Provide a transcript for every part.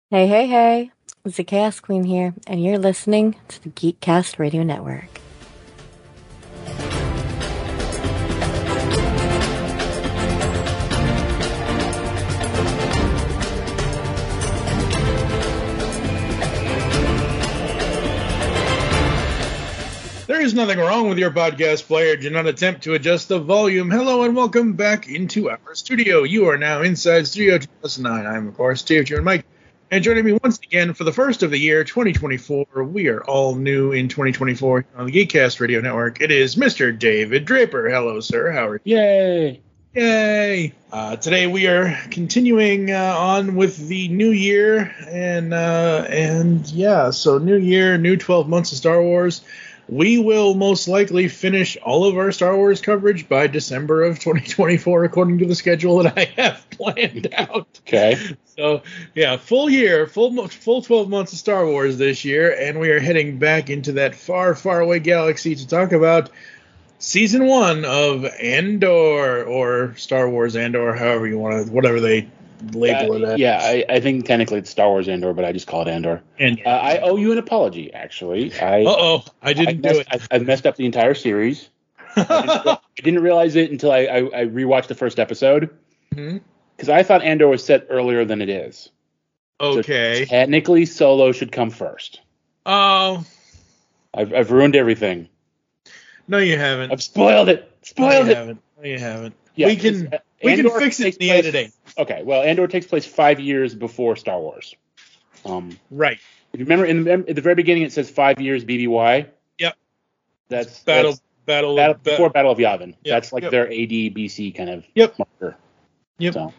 Hey, hey, hey. It's the Chaos Queen here, and you're listening to the Geekcast Radio Network. There is nothing wrong with your podcast player. Do not attempt to adjust the volume. Hello and welcome back into our studio. You are now inside Studio 2009. I'm, of course, Steve and Mike. And joining me once again for the first of the year, 2024. We are all new in 2024 on the Geekcast Radio Network. It is Mr. David Draper. Hello, sir. How are you? Yay! Yay! Today we are continuing on with the new year. And yeah, so new year, new 12 months of Star Wars. We will most likely finish all of our Star Wars coverage by December of 2024, according to the schedule that I have planned out. Okay. So, yeah, full year, full 12 months of Star Wars this year, and we are heading back into that far, far away galaxy to talk about Season 1 of Andor, or Star Wars Andor, however you want to, whatever they label it as. Yeah, I think technically it's Star Wars Andor, but I just call it Andor. I owe you an apology, actually. I didn't do it. I messed up the entire series. I didn't realize it until I rewatched the first episode. Because I thought Andor was set earlier than it is. Okay. So technically, Solo should come first. Oh. I've ruined everything. No, you haven't. I've spoiled it. No, you haven't. Yeah, we can fix it in the editing. Okay, well, Andor takes place 5 years before Star Wars. Right. If you remember, at the very beginning, it says 5 years BBY. Yep. That's Battle before Battle of Yavin. Yep. That's like their AD BC kind of marker. Yep. So.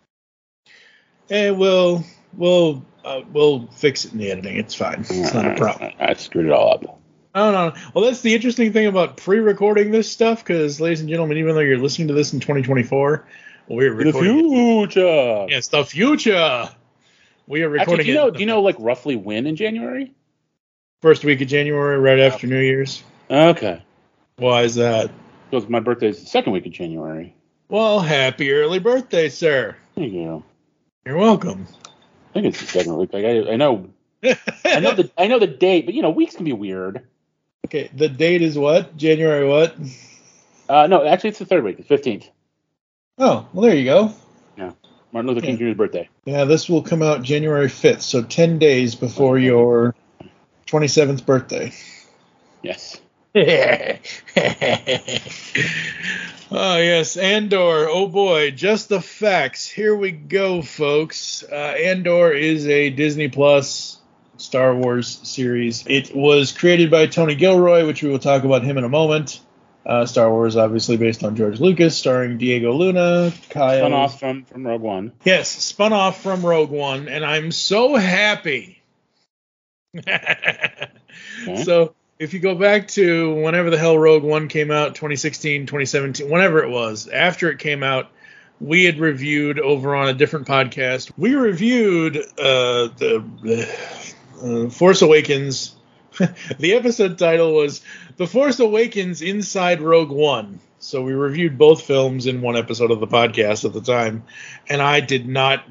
And we'll fix it in the editing. It's fine. It's not a problem. I screwed it all up. No. Well, that's the interesting thing about pre-recording this stuff, because, ladies and gentlemen, even though you're listening to this in 2024, we're recording the future. Yes, the future. We are recording. Actually, do you know like roughly when in January? First week of January, right after New Year's. Okay. Why is that? Because my birthday is the second week of January. Well, happy early birthday, sir. Thank you. You're welcome. I think it's the second week. Like I know I know the date, but weeks can be weird. Okay, the date is what? January what? No, actually it's the third week, the 15th. Oh, well, there you go. Yeah, Martin Luther King Jr.'s birthday. Yeah, this will come out January 5th, so 10 days before your 27th birthday. Yes. Oh, yes, Andor. Oh, boy, just the facts. Here we go, folks. Andor is a Disney Plus Star Wars series. It was created by Tony Gilroy, which we will talk about him in a moment. Star Wars, obviously based on George Lucas, starring Diego Luna, Kyle. Spun off from Rogue One. Yes, spun off from Rogue One, and I'm so happy. Okay. So, if you go back to whenever the hell Rogue One came out, 2016, 2017, whenever it was, after it came out, we had reviewed over on a different podcast. We reviewed the Force Awakens. The episode title was The Force Awakens Inside Rogue One. So we reviewed both films in one episode of the podcast at the time. And I did not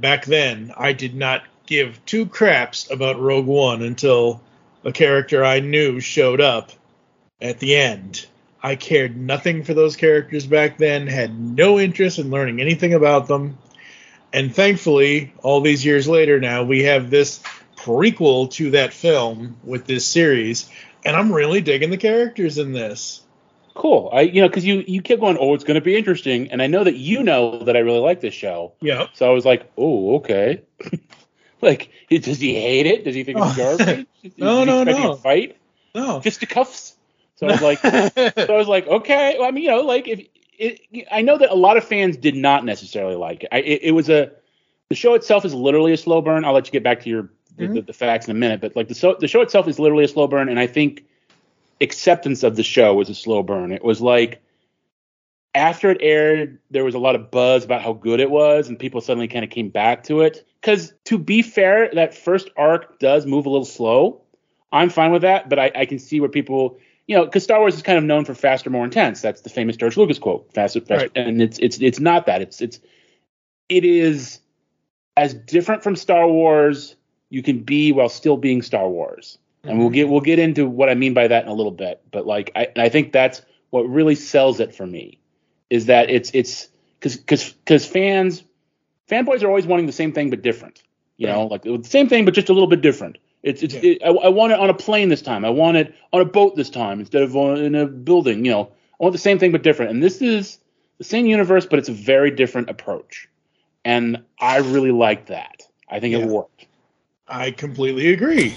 give two craps about Rogue One until a character I knew showed up at the end. I cared nothing for those characters back then, had no interest in learning anything about them. And thankfully, all these years later now, we have this prequel to that film with this series, and I'm really digging the characters in this. Cool. Because you kept going, oh, it's going to be interesting, and I know that you know that I really like this show. Yeah. So I was like, oh, okay. Like, does he hate it? Does he think it's garbage? No. A fight? No. Fisticuffs? So I was like, okay. Well, I mean, I know that a lot of fans did not necessarily like it. The show itself is literally a slow burn. I'll let you get back to the facts in a minute, but like the show itself is literally a slow burn, and I think acceptance of the show was a slow burn. It was like after it aired, there was a lot of buzz about how good it was, and people suddenly kind of came back to it. Because to be fair, that first arc does move a little slow. I'm fine with that, but I can see where people, because Star Wars is kind of known for faster, more intense. That's the famous George Lucas quote, faster, right. And it's not that. It is as different from Star Wars you can be while still being Star Wars. And we'll get into what I mean by that in a little bit. But like I think that's what really sells it for me, is that it's because fanboys are always wanting the same thing but different. You know, like the same thing but just a little bit different. I want it on a plane this time. I want it on a boat this time instead of in a building. You know, I want the same thing but different. And this is the same universe, but it's a very different approach. And I really like that. I think it worked. I completely agree.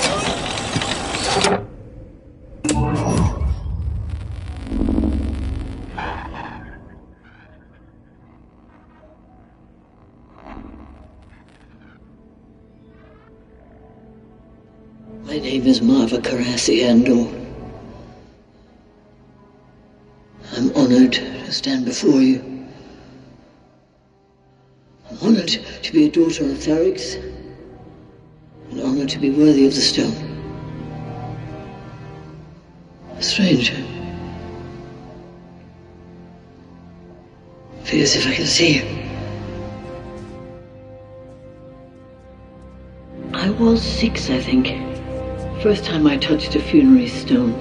My name is Marva Karasi Andor. I'm honored to stand before you. I'm honored to be a daughter of Ferrix, and honored to be worthy of the stone. A stranger. Feels if I can see you. I was 6, I think. First time I touched a funerary stone.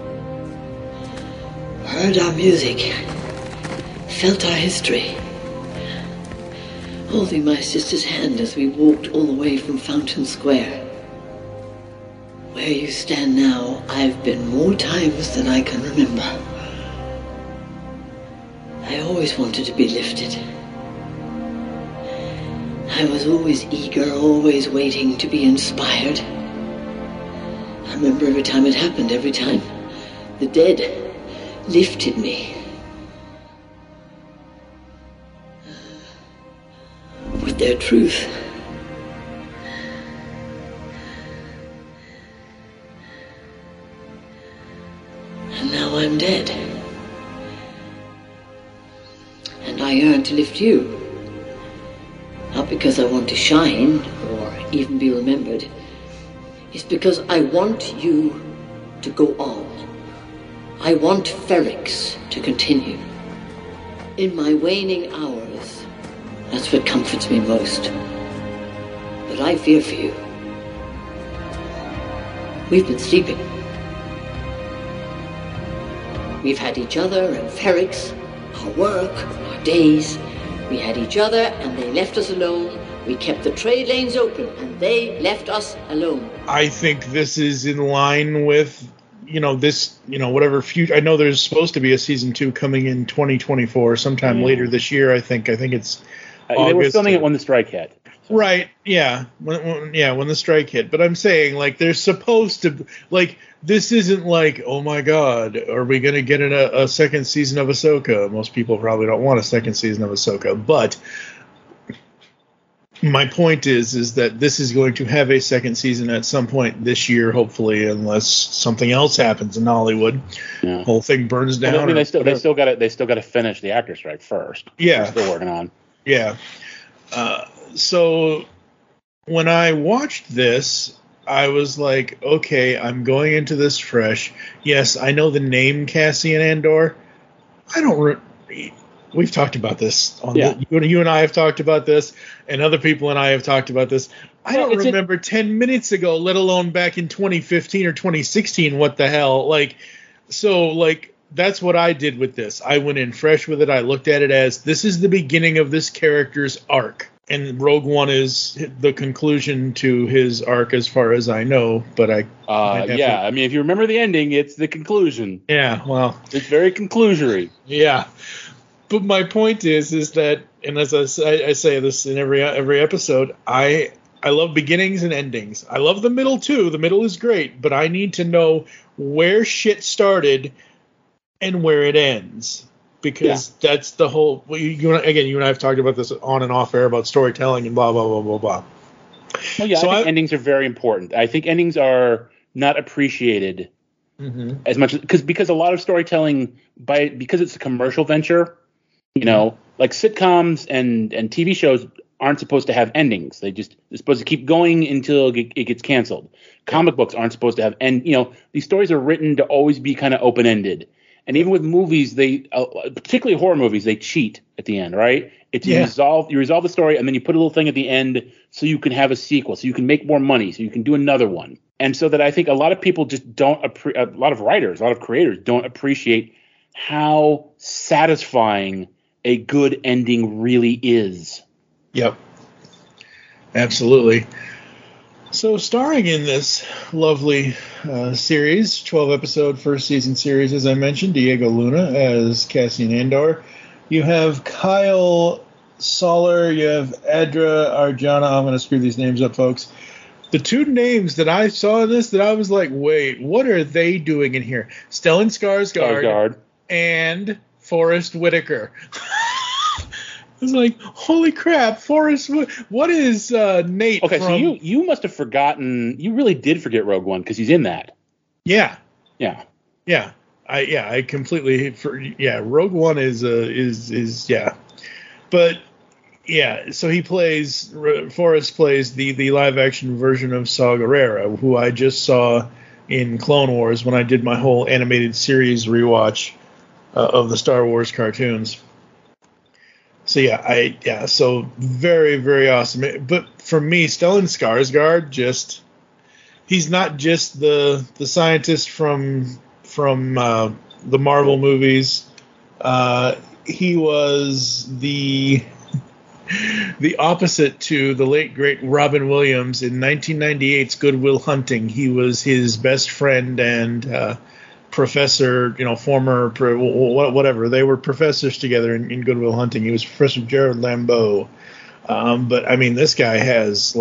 Heard our music. Felt our history. Holding my sister's hand as we walked all the way from Fountain Square. Where you stand now, I've been more times than I can remember. I always wanted to be lifted. I was always eager, always waiting to be inspired. I remember every time it happened, every time the dead lifted me. With their truth. And now I'm dead. And I yearn to lift you. Not because I want to shine or even be remembered. It's because I want you to go on. I want Ferrix to continue. In my waning hours, that's what comforts me most. But I fear for you. We've been sleeping. We've had each other and Ferrix, our work, our days. We had each other and they left us alone. We kept the trade lanes open and they left us alone. I think this is in line with, whatever future. I know there's supposed to be a season 2 coming in 2024, sometime later this year. I think it's they were filming it when the strike hit. So. Right. Yeah. When the strike hit. But I'm saying, like, they're supposed to, like, this isn't like, oh my God, are we going to get a second season of Ahsoka? Most people probably don't want a second season of Ahsoka, but my point is that this is going to have a second season at some point this year, hopefully, unless something else happens in Hollywood. Yeah. Whole thing burns down. I mean, they still got to finish the actor strike first. Yeah, they're still working on. Yeah. So when I watched this, I was like, okay, I'm going into this fresh. Yes, I know the name Cassian Andor. I don't. We've talked about this. You and I have talked about this, and other people and I have talked about this. I don't remember 10 minutes ago, let alone back in 2015 or 2016. What the hell? That's what I did with this. I went in fresh with it. I looked at it as this is the beginning of this character's arc. And Rogue One is the conclusion to his arc, as far as I know. But I mean, if you remember the ending, it's the conclusion. Yeah, well, it's very conclusory. Yeah, but my point is that, and as I say this in every episode, I love beginnings and endings. I love the middle too. The middle is great, but I need to know where shit started and where it ends. Because that's the whole. You and I have talked about this on and off air about storytelling and blah blah blah blah blah. Well, yeah, so I think endings are very important. I think endings are not appreciated as much because a lot of storytelling because it's a commercial venture. Like sitcoms and TV shows aren't supposed to have endings. They're supposed to keep going until it gets canceled. Comic books aren't supposed to have these stories are written to always be kind of open ended. And even with movies, they particularly horror movies, they cheat at the end, right? It's you resolve the story, and then you put a little thing at the end so you can have a sequel, so you can make more money, so you can do another one. And so that I think a lot of people just don't a lot of writers, a lot of creators don't appreciate how satisfying a good ending really is. Yep. Absolutely. So starring in this lovely series, 12-episode first season series, as I mentioned, Diego Luna as Cassian Andor. You have Kyle Soller, you have Adra Arjona. I'm going to screw these names up, folks. The two names that I saw in this that I was like, wait, what are they doing in here? Stellan Skarsgård and Forrest Whitaker. I was like, holy crap, Forrest, what is Nate Okay, from... so you must have forgotten, you really did forget Rogue One because he's in that. Yeah. Yeah. Yeah. I completely, Rogue One is But, yeah, so Forrest plays the live-action version of Saw Gerrera, who I just saw in Clone Wars when I did my whole animated series rewatch of the Star Wars cartoons. So so very, very awesome. But for me, Stellan Skarsgård, he's not just the scientist from the Marvel movies. He was the opposite to the late great Robin Williams in 1998's Good Will Hunting. He was his best friend and professor, former whatever. They were professors together in Good Will Hunting. He was Professor Jared Lambeau. But I mean, this guy has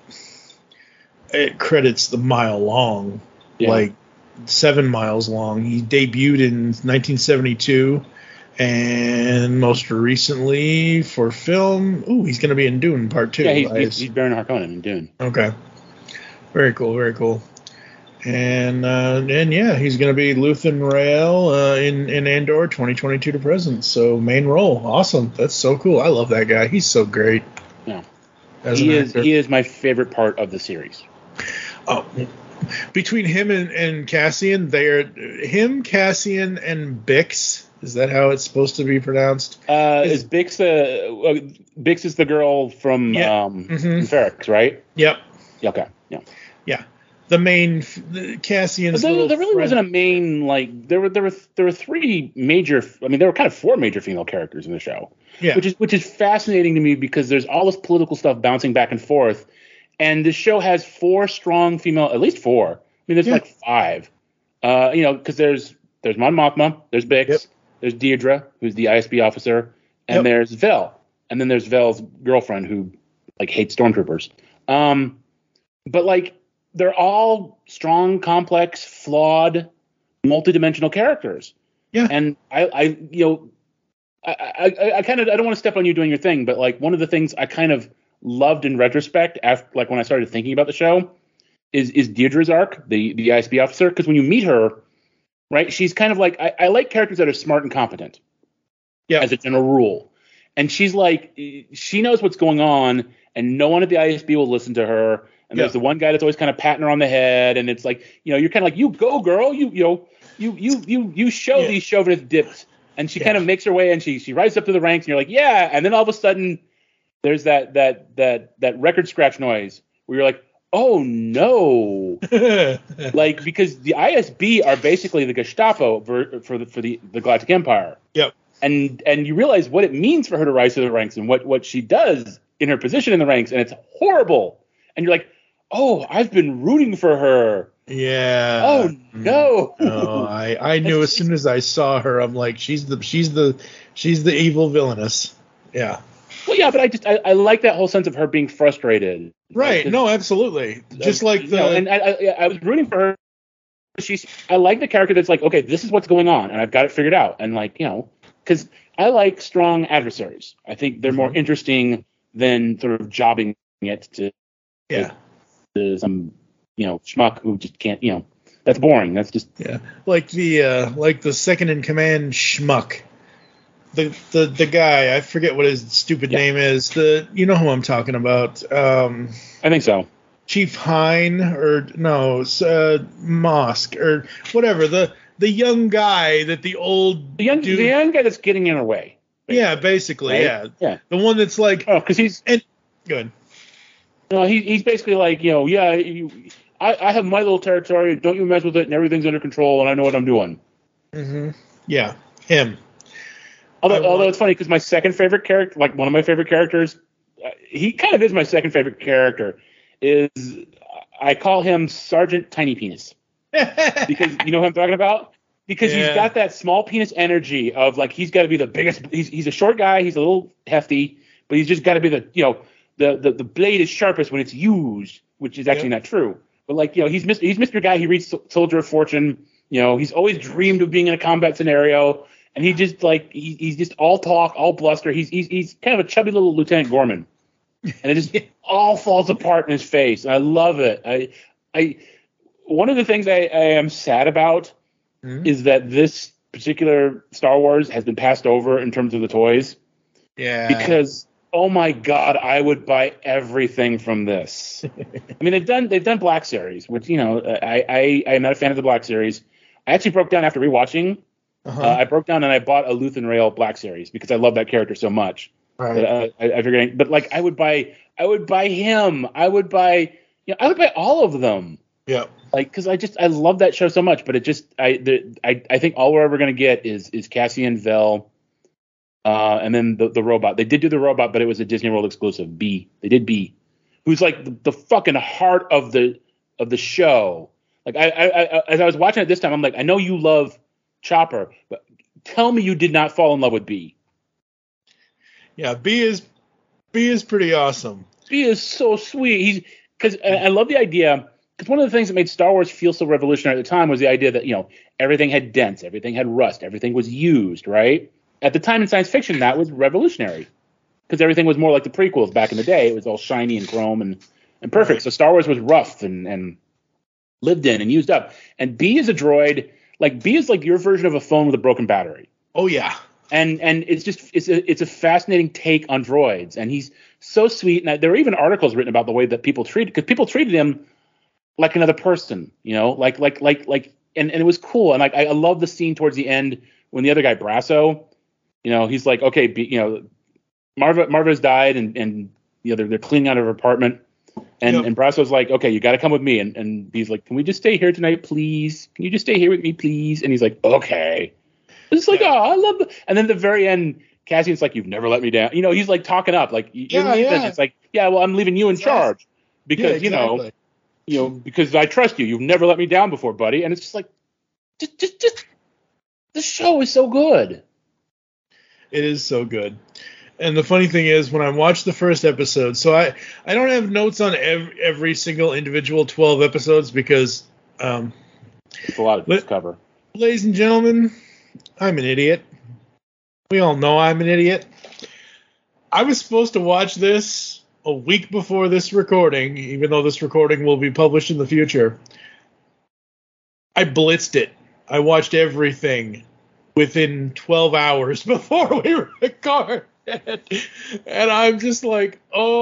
credits the mile long, 7 miles long. He debuted in 1972, and most recently for film, he's going to be in Dune Part 2. Yeah, he's Baron Harkonnen in Dune. Okay, very cool, very cool. And he's going to be Luthen Rael in Andor 2022 to present. So main role, awesome. That's so cool. I love that guy. He's so great. Yeah, he is my favorite part of the series. Oh, between him and Cassian, Cassian, and Bix. Is that how it's supposed to be pronounced? Is Bix Bix is the girl from Ferrix, right? Yep. Okay. Yeah. Yeah. The main Cassian's. There really wasn't a main there were three major. I mean, there were kind of four major female characters in the show. Yeah. Which is fascinating to me because there's all this political stuff bouncing back and forth, and the show has four strong female, at least four. I mean, there's like five. Because there's Mon Mothma, there's Bix, there's Deirdre, who's the ISB officer, and there's Vel, and then there's Vel's girlfriend who hates stormtroopers. But they're all strong, complex, flawed, multidimensional characters. Yeah. And I kind of, I don't want to step on you doing your thing, but one of the things I kind of loved in retrospect after, when I started thinking about the show is Deirdre's arc, the ISB officer. Because when you meet her, right, she's kind of I like characters that are smart and competent. Yeah. As a general rule. And she's she knows what's going on, and no one at the ISB will listen to her. And there's the one guy that's always kind of patting her on the head, and it's you're kind of you go, girl, you show these chauvinist dips, and she kind of makes her way, and she rises up to the ranks, and you're yeah, and then all of a sudden there's that record scratch noise where you're oh no, because the ISB are basically the Gestapo for the Galactic Empire. Yep. And you realize what it means for her to rise to the ranks and what she does in her position in the ranks, and it's horrible. And you're oh, I've been rooting for her. Yeah. Oh no. No, I knew as soon as I saw her, I'm she's the evil villainess. Yeah. Well, yeah, but I like that whole sense of her being frustrated. Right. No, absolutely. Just and I was rooting for her. I like the character that's okay, this is what's going on, and I've got it figured out, and because I like strong adversaries. I think they're more interesting than sort of jobbing it to some schmuck who just can't, that's boring. That's just the second in command schmuck. The guy, I forget what his stupid name is. You know who I'm talking about. I think so. Chief Hine or no, Mosk or whatever. the young guy that the old the young guy that's getting in her way. Yeah, basically, right? Yeah. The one that's like, because he's good. No, he's basically like, I have my little territory. Don't you mess with it, and everything's under control, and I know what I'm doing. Mm-hmm. Yeah, him. Although it's funny because my second favorite character, like one of my favorite characters, he kind of is my second favorite character. Is I call him Sergeant Tiny Penis because you know what I'm talking about. Because he's got that small penis energy of like he's got to be the biggest. He's a short guy. He's a little hefty, but he's just got to be the blade is sharpest when it's used, which is actually not true. But like he's Mr. Guy. He reads Soldier of Fortune. He's always dreamed of being in a combat scenario, and he just like he's just all talk, all bluster. He's kind of a chubby little Lieutenant Gorman, and it just all falls apart in his face. And I love it. I one of the things I am sad about is that this particular Star Wars has been passed over in terms of the toys. Yeah. Because oh my God, I would buy everything from this. I mean, they've done Black Series, which I am not a fan of the Black Series. I actually broke down after rewatching. I broke down and I bought a Luthen Rail Black Series because I love that character so much. Right. I figured, but like I would buy him. I would buy all of them. Yeah. Like, because I love that show so much, but it just I think all we're ever gonna get is Cassian Vel, and then the robot. They did do the robot, but it was a Disney World exclusive. B. They did B, who's like the fucking heart of the show. Like I as I was watching it this time, I'm like, I know you love Chopper, but tell me you did not fall in love with B. Yeah, B is pretty awesome. B is so sweet. Because I love the idea. Because one of the things that made Star Wars feel so revolutionary at the time was the idea that, everything had dents, everything had rust, everything was used, right? At the time in science fiction, that was revolutionary. Because everything was more like the prequels back in the day. It was all shiny and chrome and perfect. Right. So Star Wars was rough and lived in and used up. And B is a droid. Like, B is like your version of a phone with a broken battery. Oh, yeah. And it's just it's a fascinating take on droids. And he's so sweet. And there were even articles written about the way that people treated him like another person, and it was cool. And like, I love the scene towards the end when the other guy, Brasso, he's like, okay, Marva's died and they're cleaning out her apartment. And Brasso's like, okay, you got to come with me. And he's like, can we just stay here tonight, please? Can you just stay here with me, please? And he's like, okay. It's like, oh, I love it. And then at the very end, Cassian's like, you've never let me down. He's like talking up, like, you're leaving. It's like, yeah, well, I'm leaving you in charge because, because I trust you. You've never let me down before, buddy. And it's just like, just the show is so good. It is so good. And the funny thing is, when I watched the first episode, so I don't have notes on every single individual 12 episodes because it's a lot of discover. Ladies and gentlemen, I'm an idiot. We all know I'm an idiot. I was supposed to watch this a week before this recording, even though this recording will be published in the future. I blitzed it. I watched everything within 12 hours before we record. And I'm just like,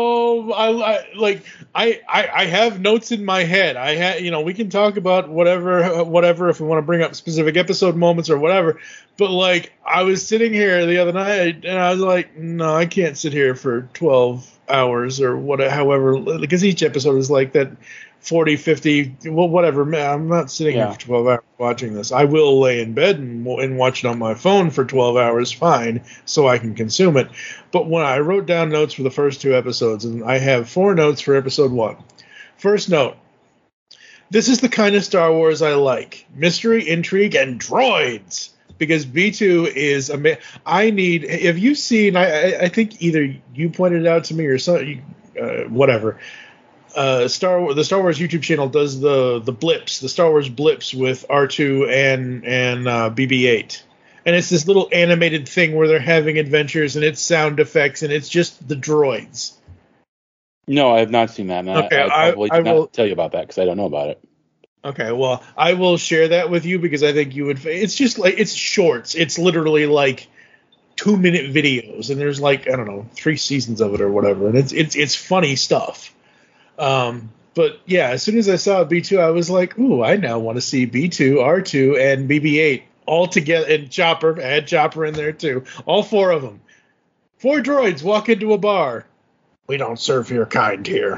I have notes in my head. We can talk about whatever if we want to bring up specific episode moments or whatever. But like, I was sitting here the other night and I was like, no, I can't sit here for 12 hours or however, because each episode is like that 40, 50, well, whatever. Man, I'm not sitting here for 12 hours watching this. I will lay in bed and watch it on my phone for 12 hours, fine, so I can consume it. But when I wrote down notes for the first two episodes, and I have 4 notes for episode 1. First note, this is the kind of Star Wars I like. Mystery, intrigue, and droids. Because B2 is have you seen, I think either you pointed it out to me or whatever. The Star Wars YouTube channel does the blips, the Star Wars blips with R2 and BB-8, and it's this little animated thing where they're having adventures and it's sound effects and it's just the droids. No, I have not seen that. Okay, I probably did not tell you about that because I don't know about it. Okay, well, I will share that with you because I think you would. It's just like it's shorts. It's literally like 2-minute videos, and there's like 3 seasons of it or whatever, and it's funny stuff. But yeah, as soon as I saw B2, I was like, ooh, I now want to see B2, R2, and BB-8 all together. And Chopper, I had Chopper in there too. All 4 of them. 4 droids walk into a bar. We don't serve your kind here.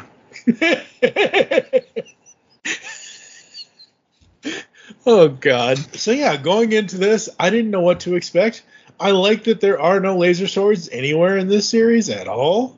Oh, God. So yeah, going into this, I didn't know what to expect. I like that there are no laser swords anywhere in this series at all.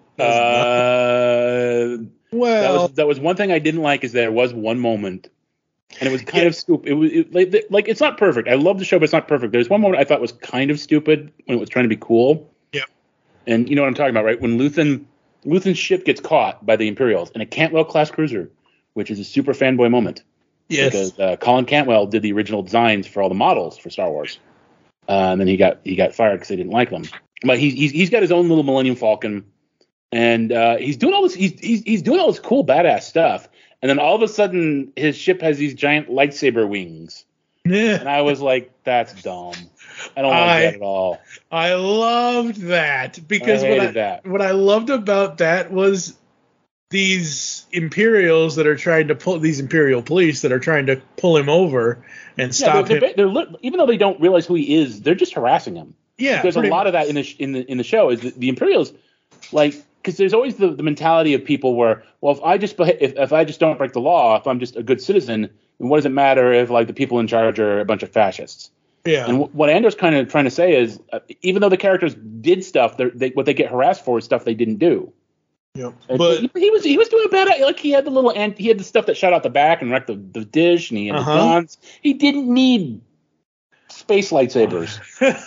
Well, Well, that was one thing I didn't like, is there was one moment, and it was kind of stupid. Like it's not perfect. I love the show, but it's not perfect. There's one moment I thought was kind of stupid when it was trying to be cool. Yeah. And you know what I'm talking about, right? When Luthen's ship gets caught by the Imperials in a Cantwell-class cruiser, which is a super fanboy moment. yes. Because Colin Cantwell did the original designs for all the models for Star Wars, and then he got fired because they didn't like them. But he's got his own little Millennium Falcon, and he's doing all this. He's doing all this cool badass stuff, and then all of a sudden his ship has these giant lightsaber wings, Yeah. and I was like, that's dumb. I don't like that at all. I loved that because I hated that. what I loved about that was these Imperials that are trying to pull these Imperial police that are trying to pull him over and stop him. Even though they don't realize who he is, they're just harassing him. Yeah, There's a lot of that in the show. Is the Imperials, like, because there's always the mentality of people where, well, if I just don't break the law, if I'm just a good citizen, then what does it matter if like the people in charge are a bunch of fascists? Yeah. And what Andor's kind of trying to say is, even though the characters did stuff, what they get harassed for is stuff they didn't do. Yep. And But he was doing a bad, like he had the stuff that shot out the back and wrecked the dish, and he had the guns. He didn't need space lightsabers.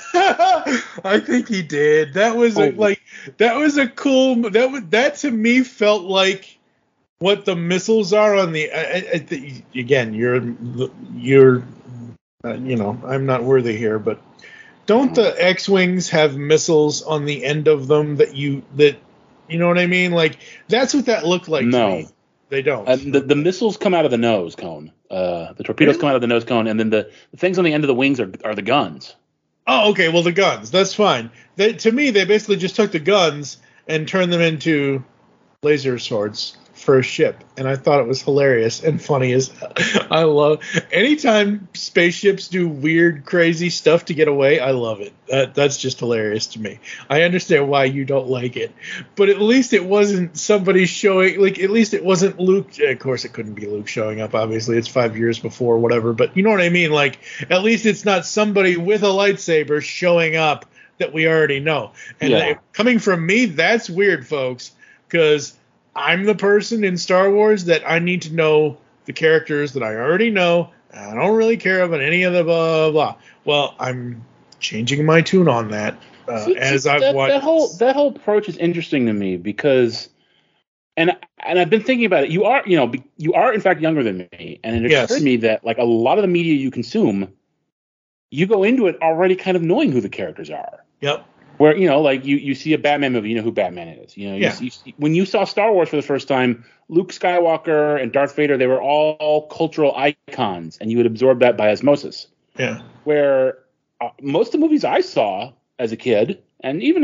I think he did. That was a cool. That to me felt like what the missiles are on the. Again, you're. I'm not worthy here, but don't the X-wings have missiles on the end of them that you know what I mean? Like that's what that looked like. No, to me. They don't. The missiles come out of the nose cone. The torpedoes come out of the nose cone, and then the things on the end of the wings are the guns. Oh, okay. Well, the guns. That's fine. To me, they basically just took the guns and turned them into laser swords for a ship, and I thought it was hilarious and funny as hell. I love anytime spaceships do weird, crazy stuff to get away. I love it. That's just hilarious to me. I understand why you don't like it, but at least it wasn't somebody showing. Like at least it wasn't Luke. Of course, it couldn't be Luke showing up. Obviously, it's 5 years before, whatever. But you know what I mean. Like at least it's not somebody with a lightsaber showing up that we already know. And coming from me, that's weird, folks, because I'm the person in Star Wars that I need to know the characters that I already know. I don't really care about any of the blah, blah, blah. Well, I'm changing my tune on that I've watched. That whole approach is interesting to me because, and I've been thinking about it. You are in fact younger than me, and it occurred to me that like a lot of the media you consume, you go into it already kind of knowing who the characters are. Yep. Where, like you see a Batman movie, you know who Batman is. When you saw Star Wars for the first time, Luke Skywalker and Darth Vader, they were all cultural icons, and you would absorb that by osmosis. Yeah. Where most of the movies I saw as a kid, and even,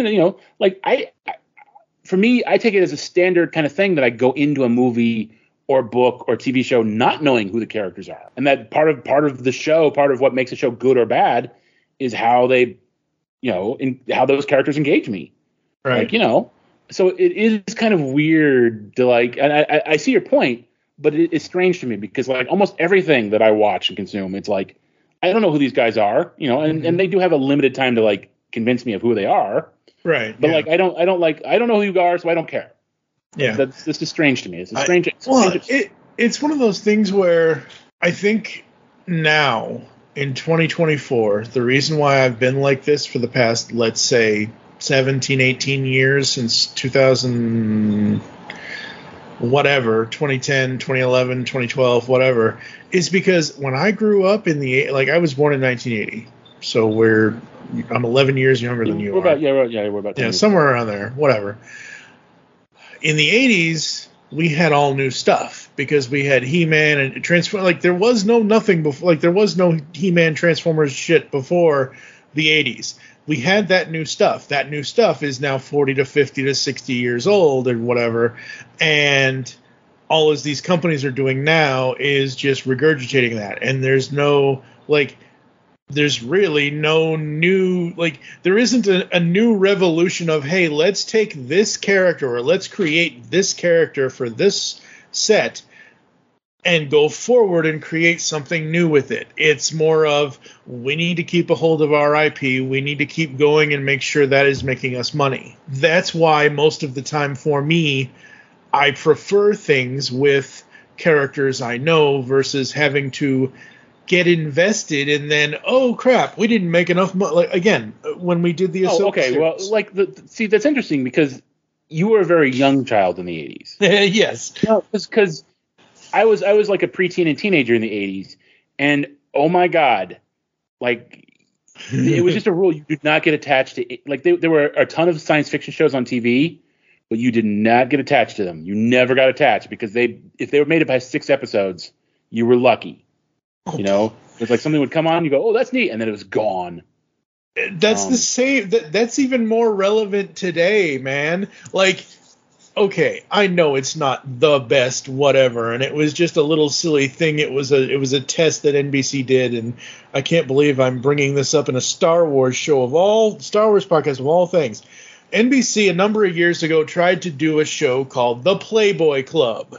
for me, I take it as a standard kind of thing that I go into a movie or book or TV show not knowing who the characters are. And that part of the show, part of what makes a show good or bad is how they, in how those characters engage me. Right. So it is kind of weird to and I see your point, but it's strange to me because like almost everything that I watch and consume, it's like, I don't know who these guys are, and they do have a limited time to like convince me of who they are. Right. But I don't know who you are, so I don't care. Yeah. That's just strange to me. It's a strange. It's one of those things where I think now, in 2024, the reason why I've been like this for the past, let's say, 17, 18 years, since 2000, whatever, 2010, 2011, 2012, whatever, is because when I grew up I was born in 1980, so I'm 11 years younger than you are. We're about somewhere around there, whatever. In the 80s, we had all new stuff because we had He-Man and Transformers. Like there was nothing before. Like there was no He-Man Transformers shit before the 80s. We had that new stuff. That new stuff is now 40 to 50 to 60 years old and whatever. And all as these companies are doing now is just regurgitating that. And there's no, like, there's really no new, like, there isn't a new revolution of, hey, let's take this character or let's create this character for this set and go forward and create something new with it. It's more of, we need to keep a hold of our IP. We need to keep going and make sure that is making us money. That's why most of the time for me, I prefer things with characters I know versus having to get invested and then, oh crap, we didn't make enough money. Like, again, when we did the Ahsoka series. Well, like, see, that's interesting because you were a very young child in the 80s. Yes. No, because I was like a preteen and teenager in the 80s, and oh my god, like, it was just a rule: you did not get attached to. Like, there were a ton of science fiction shows on TV, but you did not get attached to them. You never got attached because if they were made up by 6 episodes, you were lucky. You know, it's like something would come on, you go, oh, that's neat, and then it was gone. That's the same. That's even more relevant today, man. Like, okay, I know it's not the best whatever, and it was just a little silly thing. It was a test that NBC did, and I can't believe I'm bringing this up in a Star Wars podcast of all things. NBC a number of years ago tried to do a show called The Playboy Club,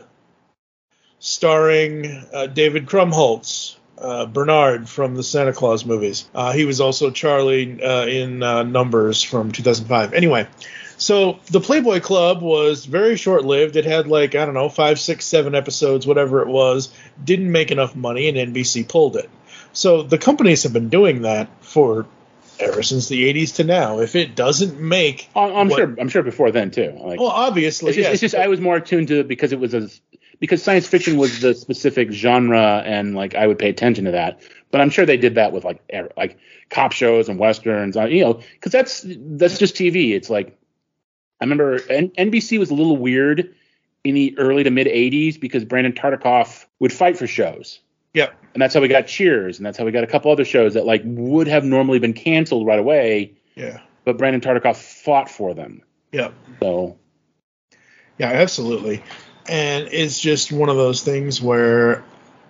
starring David Krumholtz, Bernard from the Santa Claus movies. He was also Charlie in Numbers from 2005. Anyway. So the Playboy Club was very short-lived. It had, like, I don't know, 5, 6, 7 episodes, whatever it was. Didn't make enough money, and NBC pulled it. So the companies have been doing that for ever since the 80s to now. If it doesn't make, I'm sure before then too. Like, well, obviously, it's just I was more attuned to it because it was because science fiction was the specific genre, and like I would pay attention to that. But I'm sure they did that with like cop shows and westerns, you know, because that's just TV. It's like, I remember NBC was a little weird in the early to mid 80s because Brandon Tartikoff would fight for shows. Yep. And that's how we got Cheers, and that's how we got a couple other shows that like would have normally been canceled right away. Yeah. But Brandon Tartikoff fought for them. Yep. So. Yeah, absolutely. And it's just one of those things where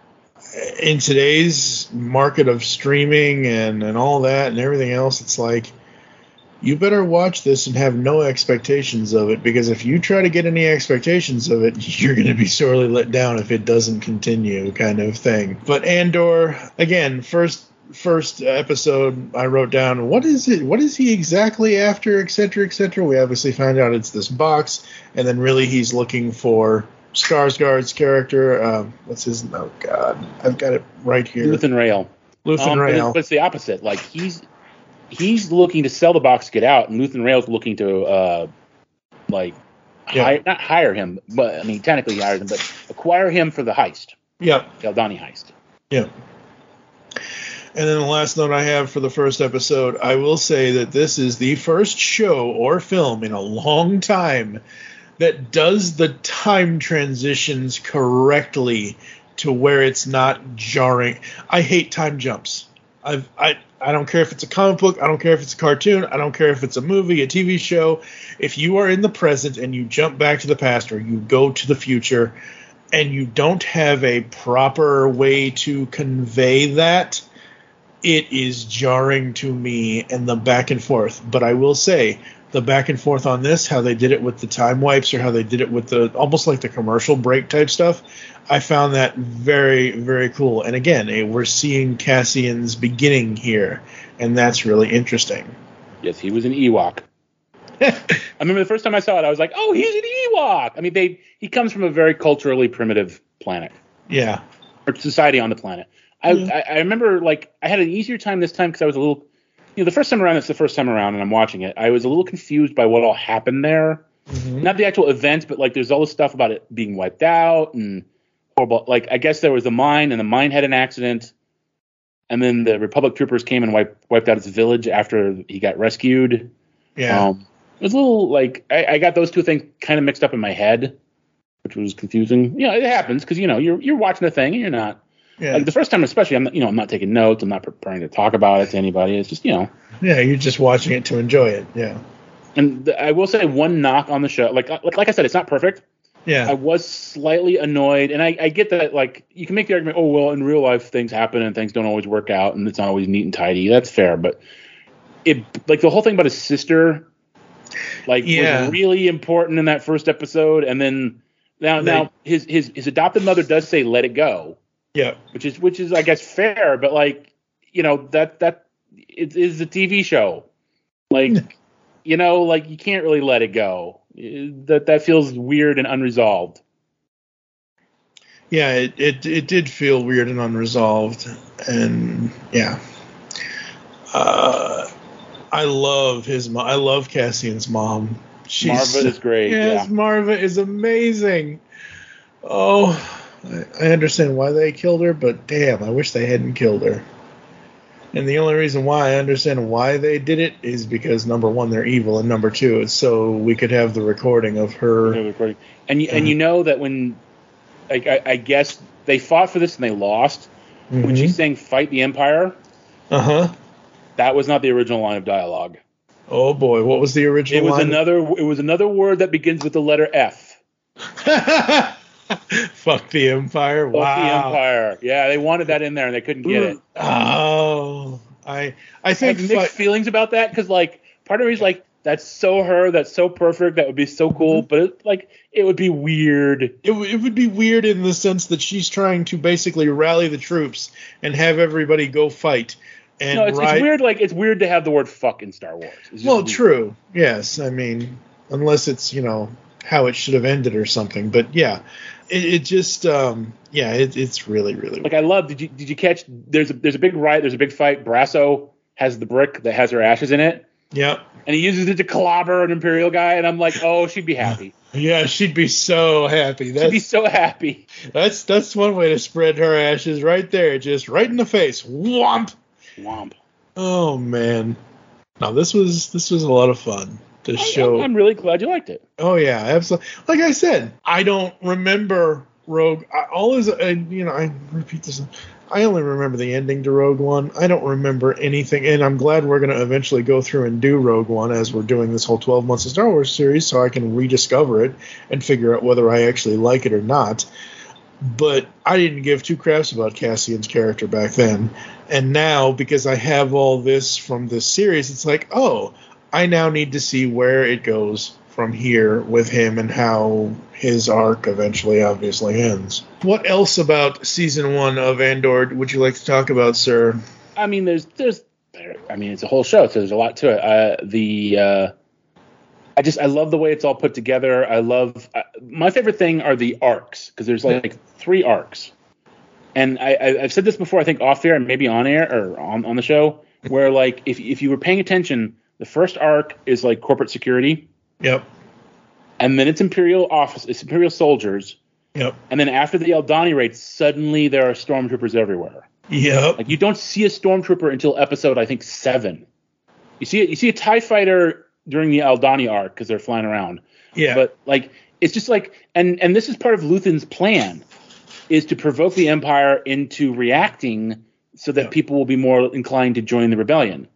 in today's market of streaming and all that and everything else, it's like, you better watch this and have no expectations of it, because if you try to get any expectations of it, you're going to be sorely let down if it doesn't continue, kind of thing. But Andor, again, first episode, I wrote down, what is it? What is he exactly after, et cetera, et cetera. We obviously find out it's this box, and then really he's looking for Skarsgård's character. What's his? Oh God, I've got it right here. Luthen Rael. Rael. But it's the opposite. Like he's looking to sell the box to get out, and Luthen Rael's looking to not hire him, but I mean technically he hired him, but acquire him for the heist. Yep. The Aldhani heist. Yep. And then the last note I have for the first episode, I will say that this is the first show or film in a long time that does the time transitions correctly to where it's not jarring. I hate time jumps. I don't care if it's a comic book. I don't care if it's a cartoon. I don't care if it's a movie, a TV show. If you are in the present and you jump back to the past or you go to the future and you don't have a proper way to convey that, it is jarring to me, and the back and forth. But I will say, the back and forth on this, how they did it with the time wipes or how they did it with the almost like the commercial break type stuff, I found that very, very cool. And again, we're seeing Cassian's beginning here, and that's really interesting. Yes, he was an Ewok. I remember the first time I saw it, I was like, oh, he's an Ewok. I mean, he comes from a very culturally primitive planet. Yeah. Or society on the planet. I remember, like, I had an easier time this time because I was a little, the first time around, it's the first time around, and I'm watching it. I was a little confused by what all happened there. Mm-hmm. Not the actual events, but, like, there's all this stuff about it being wiped out and horrible. Like, I guess there was a mine, and the mine had an accident, and then the Republic troopers came and wiped out his village after he got rescued. Yeah. It was a little, like, I got those two things kind of mixed up in my head, which was confusing. It happens because, you're watching the thing and you're not. Yeah. Like the first time, especially, I'm not taking notes. I'm not preparing to talk about it to anybody. It's just, Yeah, you're just watching it to enjoy it. Yeah. And I will say one knock on the show. Like I said, it's not perfect. Yeah. I was slightly annoyed, and I get that, like, you can make the argument, oh, well, in real life things happen and things don't always work out and it's not always neat and tidy. That's fair, but like the whole thing about his sister, like, was really important in that first episode, and then now his adopted mother does say let it go. Yeah. Which is I guess fair, but like, that it is a TV show. Like, like you can't really let it go. That feels weird and unresolved. Yeah, it did feel weird and unresolved, and yeah. I love I love Cassian's mom. Marva is great. Yes, yeah. Marva is amazing. Oh, I understand why they killed her, but damn, I wish they hadn't killed her. And the only reason why I understand why they did it is because, number one, they're evil, and number two, it's so we could have the recording of her. And you know that when, like, I guess they fought for this and they lost. Mm-hmm. When she's saying "fight the Empire," that was not the original line of dialogue. Oh boy, what was the original line? It was another word that begins with the letter F. Fuck the Empire. Wow. Fuck the Empire. Yeah, they wanted that in there and they couldn't get it. Oh, I think I have mixed feelings about that, because, like, part of me is like, that's so her, that's so perfect, that would be so cool, but it would be weird. It would be weird in the sense that she's trying to basically rally the troops and have everybody go fight. And it's weird. Like, it's weird to have the word "fuck" in Star Wars. Well, weird. True. Yes, I mean, unless it's how it should have ended or something. But yeah, it just it's really really like weird. I love. Did you catch? There's a big riot. There's a big fight. Brasso has the brick that has her ashes in it. Yep. And he uses it to clobber an Imperial guy, and I'm like, oh, she'd be happy. Yeah, she'd be so happy. She'd be so happy. That's one way to spread her ashes right there, just right in the face. Whomp. Womp. Oh man, no, this was a lot of fun to show. I'm really glad you liked it. Oh yeah, absolutely. Like I said, I don't remember Rogue. I repeat this. I only remember the ending to Rogue One. I don't remember anything, and I'm glad we're going to eventually go through and do Rogue One as we're doing this whole 12 months of Star Wars series, so I can rediscover it and figure out whether I actually like it or not. But I didn't give two craps about Cassian's character back then. And now, because I have all this from this series, it's like, oh, I now need to see where it goes from here with him and how his arc eventually obviously ends. What else about Season 1 of Andor would you like to talk about, sir? I mean, it's a whole show, so there's a lot to it. I love the way it's all put together. I love my favorite thing are the arcs, because there's like 3 arcs, and I've said this before, I think off air and maybe on air or on the show, where like if you were paying attention, the first arc is like corporate security. Yep. And then it's Imperial soldiers. Yep. And then after the Aldhani raid, suddenly there are stormtroopers everywhere. Yep. Like, you don't see a stormtrooper until episode, I think, 7. You see a TIE fighter during the Aldhani arc because they're flying around. Yeah. But like, it's just like, and this is part of Luthen's plan, is to provoke the Empire into reacting so that people will be more inclined to join the rebellion.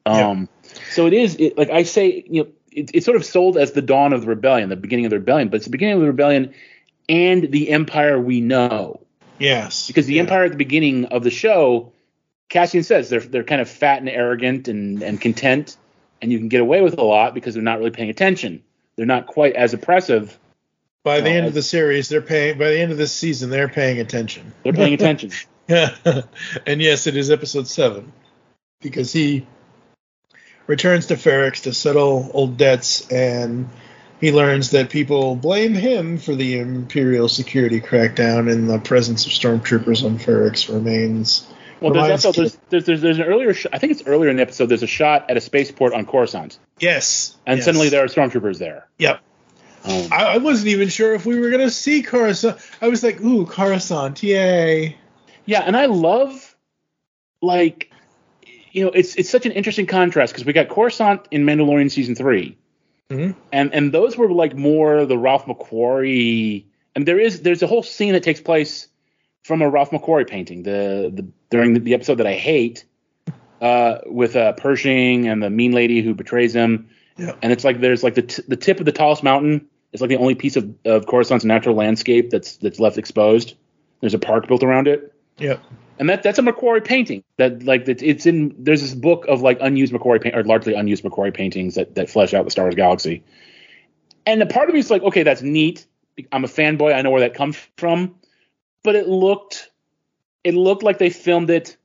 So like I say, it's sort of sold as the dawn of the rebellion, the beginning of the rebellion, but it's the beginning of the rebellion and the Empire we know. Yes. Because the Empire at the beginning of the show, Cassian says they're kind of fat and arrogant and content, and you can get away with a lot because they're not really paying attention. They're not quite as oppressive. By the end of the series, by the end of this season, they're paying attention. They're paying attention. And yes, it is episode 7, because he returns to Ferrix to settle old debts, and he learns that people blame him for the Imperial security crackdown, and the presence of stormtroopers on Ferrix remains. Well, there's an earlier I think it's earlier in the episode, there's a shot at a spaceport on Coruscant. Yes. And suddenly there are stormtroopers there. Yep. I wasn't even sure if we were going to see Coruscant. I was like, ooh, Coruscant, yay. Yeah, and I love, like, it's such an interesting contrast, because we got Coruscant in Mandalorian Season 3. Mm-hmm. And those were like more the Ralph McQuarrie, and there's a whole scene that takes place from a Ralph McQuarrie painting, during the episode that I hate, with Pershing and the mean lady who betrays him. Yeah. And it's like there's like the tip of the tallest mountain It's like the only piece of Coruscant's natural landscape that's left exposed. There's a park built around it. Yep. And that's a McQuarrie painting it's in. There's this book of like unused McQuarrie or largely unused McQuarrie paintings that flesh out the Star Wars galaxy. And the part of me is like, okay, that's neat. I'm a fanboy. I know where that comes from. But it looked like they filmed it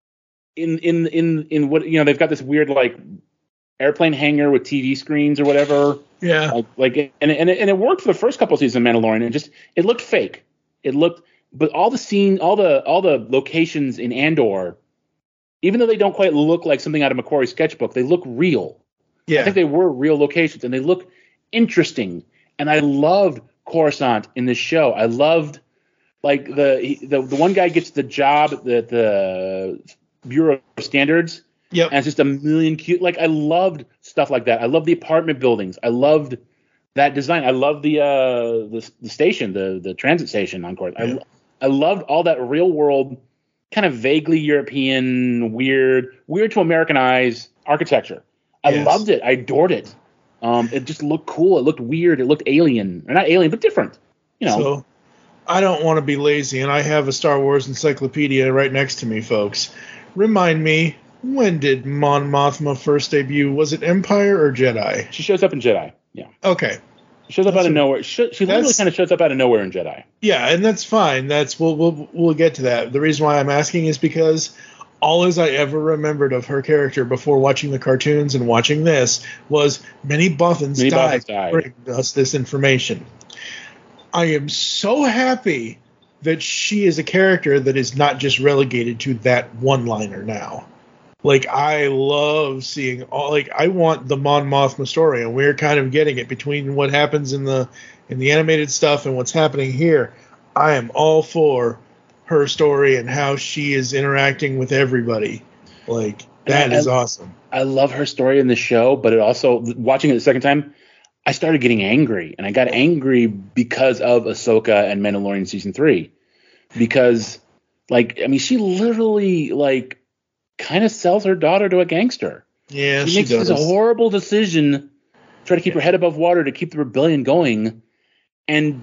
in what, they've got this weird like airplane hangar with TV screens or whatever. Yeah. And it worked for the first couple of seasons of Mandalorian. It looked fake. But all the locations in Andor, even though they don't quite look like something out of McQuarrie's sketchbook, they look real. Yeah. I think they were real locations, and they look interesting. And I loved Coruscant in this show. I loved like the one guy gets the job at the Bureau of Standards. Yep. And it's just a million cute. Like I loved stuff like that. I loved the apartment buildings. I loved that design. I loved the station, the transit station on Coruscant. Yeah. I loved all that real world, kind of vaguely European, weird to American eyes architecture. I loved it. I adored it. It just looked cool. It looked weird. It looked alien, or not alien, but different. So I don't want to be lazy, and I have a Star Wars encyclopedia right next to me, folks. Remind me, when did Mon Mothma first debut? Was it Empire or Jedi? She shows up in Jedi. Yeah. Okay. She shows up out of nowhere. She literally kind of shows up out of nowhere in Jedi. Yeah, and that's fine. We'll get to that. The reason why I'm asking is because all as I ever remembered of her character before watching the cartoons and watching this was many Bothans died to bring us this information. I am so happy that she is a character that is not just relegated to that one-liner now. Like, I love seeing I want the Mon Mothma story, and we're kind of getting it between what happens in the animated stuff and what's happening here. I am all for her story and how she is interacting with everybody. Like, that is awesome. I love her story in the show, but it also, watching it the second time, I started getting angry, and I got angry because of Ahsoka and Mandalorian season 3, because she literally kind of sells her daughter to a gangster. Yeah, she makes this horrible decision to try to keep her head above water to keep the rebellion going, and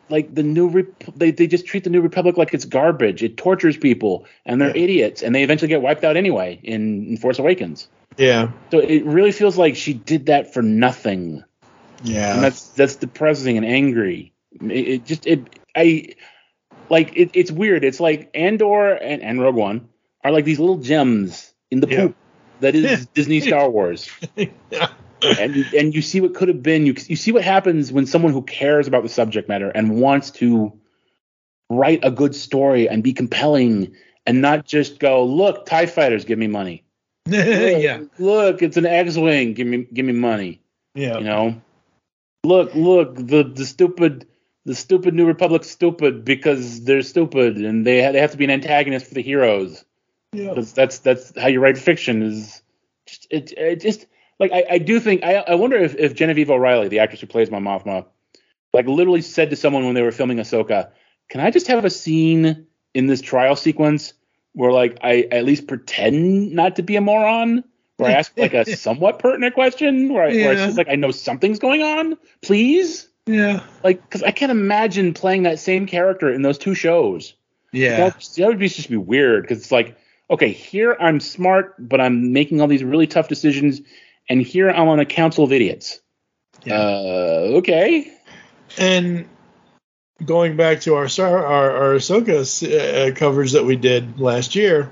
they just treat the New Republic like it's garbage. It tortures people, and they're idiots, and they eventually get wiped out anyway in Force Awakens. Yeah. So it really feels like she did that for nothing. Yeah. And that's depressing and angry. It's weird. It's like Andor and Rogue One are like these little gems in the poop that is Disney Star Wars. Yeah. And you see what could have been. You see what happens when someone who cares about the subject matter and wants to write a good story and be compelling and not just go, look, TIE fighters, give me money. Look, it's an X-wing, give me money. Yeah. Look, the stupid New Republic's stupid because they're stupid and they have to be an antagonist for the heroes. Yeah. That's how you write fiction. Is just I do think I wonder if Genevieve O'Reilly, the actress who plays Mon Mothma, literally said to someone when they were filming Ahsoka, "Can I just have a scene in this trial sequence where I at least pretend not to be a moron, where I ask a somewhat pertinent question, where I feel I know something's going on, please?" Yeah. Because I can't imagine playing that same character in those two shows. Yeah. That would just be weird, because it's okay, here I'm smart, but I'm making all these really tough decisions, and here I'm on a council of idiots. Yeah. Okay. And going back to our Ahsoka coverage that we did last year,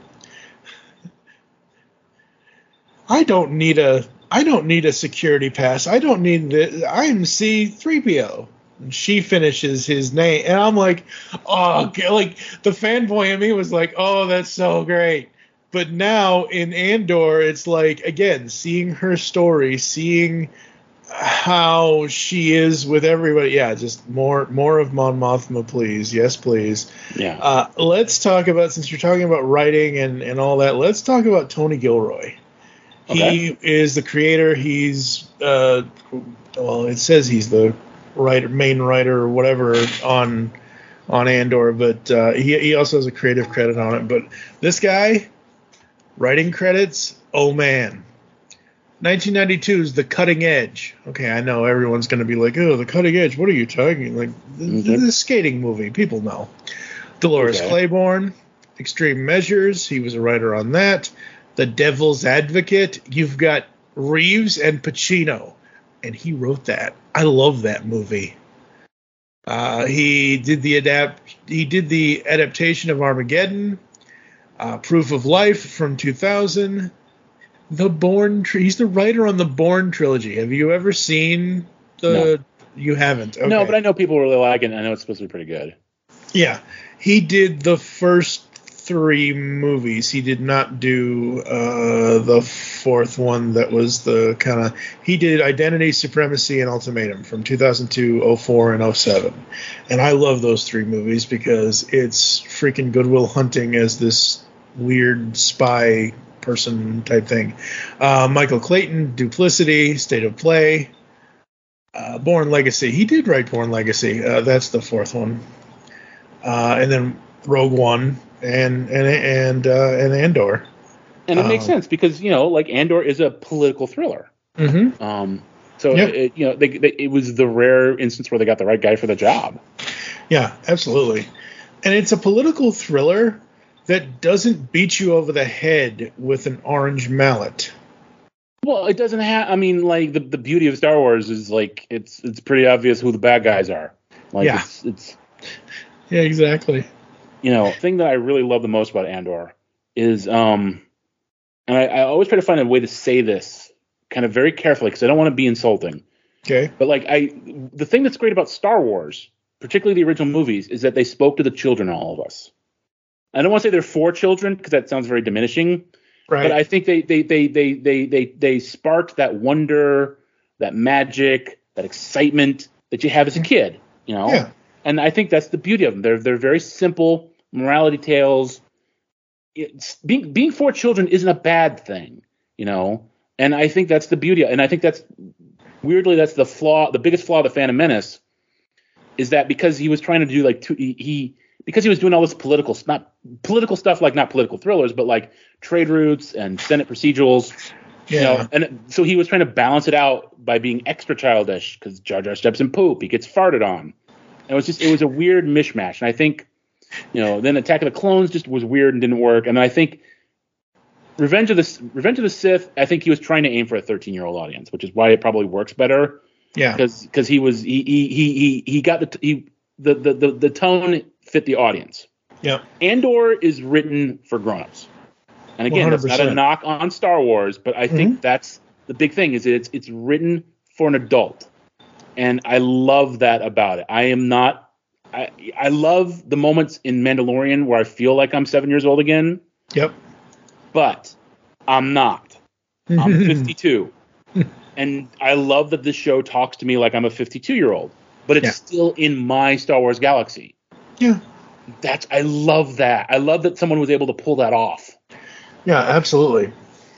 I don't need a security pass. I don't need I'm C-3PO. And she finishes his name, and I'm like, oh, the fanboy in me was like, oh, that's so great. But now in Andor, it's again, seeing her story, seeing how she is with everybody. Yeah, just more of Mon Mothma, please. Yes, please. Yeah. Let's talk about, since you're talking about writing and all that, let's talk about Tony Gilroy. Okay. He is the creator. He's it says he's the main writer or whatever on Andor, but he also has a creative credit on it. But this guy, writing credits, oh man. 1992 is The Cutting Edge. Okay, I know everyone's going to be like, oh, The Cutting Edge, what are you talking? Like, the skating movie, people know. Dolores Claiborne, Extreme Measures, he was a writer on that. The Devil's Advocate, you've got Reeves and Pacino, and he wrote that. I love that movie. He did the adaptation of Armageddon, Proof of Life from 2000. He's the writer on the Bourne trilogy. Have you ever seen the? No. You haven't. Okay. No, but I know people really like it. And I know it's supposed to be pretty good. Yeah, he did the first 3 movies. He did not do the 4th one. That was the kind of. He did Identity, Supremacy, and Ultimatum from 2002, 04, and 07. And I love those 3 movies because it's freaking Good Will Hunting as this weird spy person type thing. Michael Clayton, Duplicity, State of Play, Bourne Legacy. He did write Bourne Legacy. That's the 4th one. And then Rogue One and Andor. And it makes sense because like Andor is a political thriller. Mm-hmm. So it was the rare instance where they got the right guy for the job. Yeah, absolutely. And it's a political thriller that doesn't beat you over the head with an orange mallet. Well, it doesn't have. I mean, like the beauty of Star Wars is like it's pretty obvious who the bad guys are. Like, yeah, it's yeah, exactly. The thing that I really love the most about Andor is, and I always try to find a way to say this kind of very carefully because I don't want to be insulting. Okay. But like the thing that's great about Star Wars, particularly the original movies, is that they spoke to the children in all of us. I don't want to say they're for children because that sounds very diminishing. Right. But I think they sparked that wonder, that magic, that excitement that you have as a kid, Yeah. And I think that's the beauty of them. They're very simple morality tales. Being for children isn't a bad thing, And I think that's the beauty. And I think that's weirdly that's the flaw, the biggest flaw of the Phantom Menace, is that because he was trying to do because he was doing all this political stuff, like not political thrillers, but like trade routes and Senate procedurals, and so he was trying to balance it out by being extra childish because Jar Jar steps in poop, he gets farted on. And it was a weird mishmash. And I think, then Attack of the Clones just was weird and didn't work. And then I think Revenge of the Sith, I think he was trying to aim for a 13-year-old audience, which is why it probably works better. Yeah. Because he got the tone fit the audience. Yeah. Andor is written for grown-ups. And again, 100%. That's not a knock on Star Wars, but I think that's the big thing is it's written for an adult. And I love that about it. I love the moments in Mandalorian where I feel like I'm 7 years old again. Yep. But I'm not. I'm 52. And I love that this show talks to me like I'm a 52-year-old. But it's still in my Star Wars galaxy. Yeah. I love that. I love that someone was able to pull that off. Yeah, absolutely.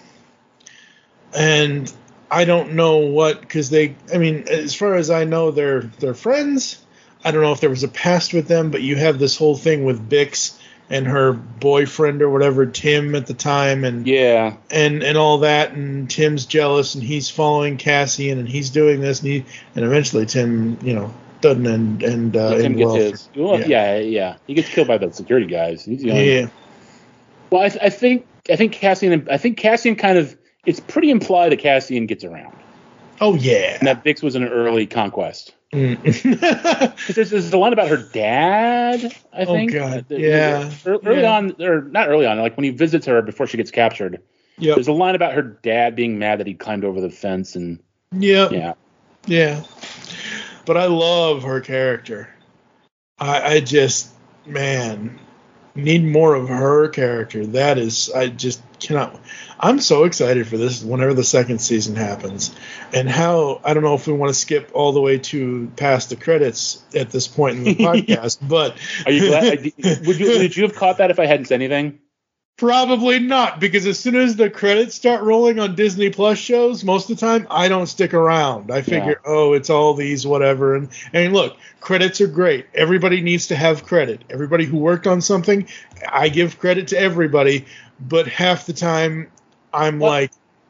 And I don't know because as far as I know, they're friends. I don't know if there was a past with them, but you have this whole thing with Bix and her boyfriend or whatever, Tim at the time, and and all that, and Tim's jealous and he's following Cassian and he's doing this and eventually Tim, doesn't end Tim gets his. Well, yeah. He gets killed by the security guys. He's the only. Yeah. Well, I think Cassian kind of. It's pretty implied that Cassian gets around. Oh yeah. And that Bix was an early conquest. There's a line about her dad, I think. Oh god. Yeah. Early on, or not early on, like when he visits her before she gets captured. Yep. There's a line about her dad being mad that he climbed over the fence and. Yeah. But I love her character. I just, man, need more of her character. I just cannot. I'm so excited for this whenever the second season happens. And I don't know if we want to skip all the way to past the credits at this point in the podcast, but. Are you glad? Would you have caught that if I hadn't said anything? Probably not, because as soon as the credits start rolling on Disney Plus shows, most of the time I don't stick around. I figure, it's all these whatever. And look, credits are great. Everybody needs to have credit. Everybody who worked on something, I give credit to everybody. But half the time I'm like,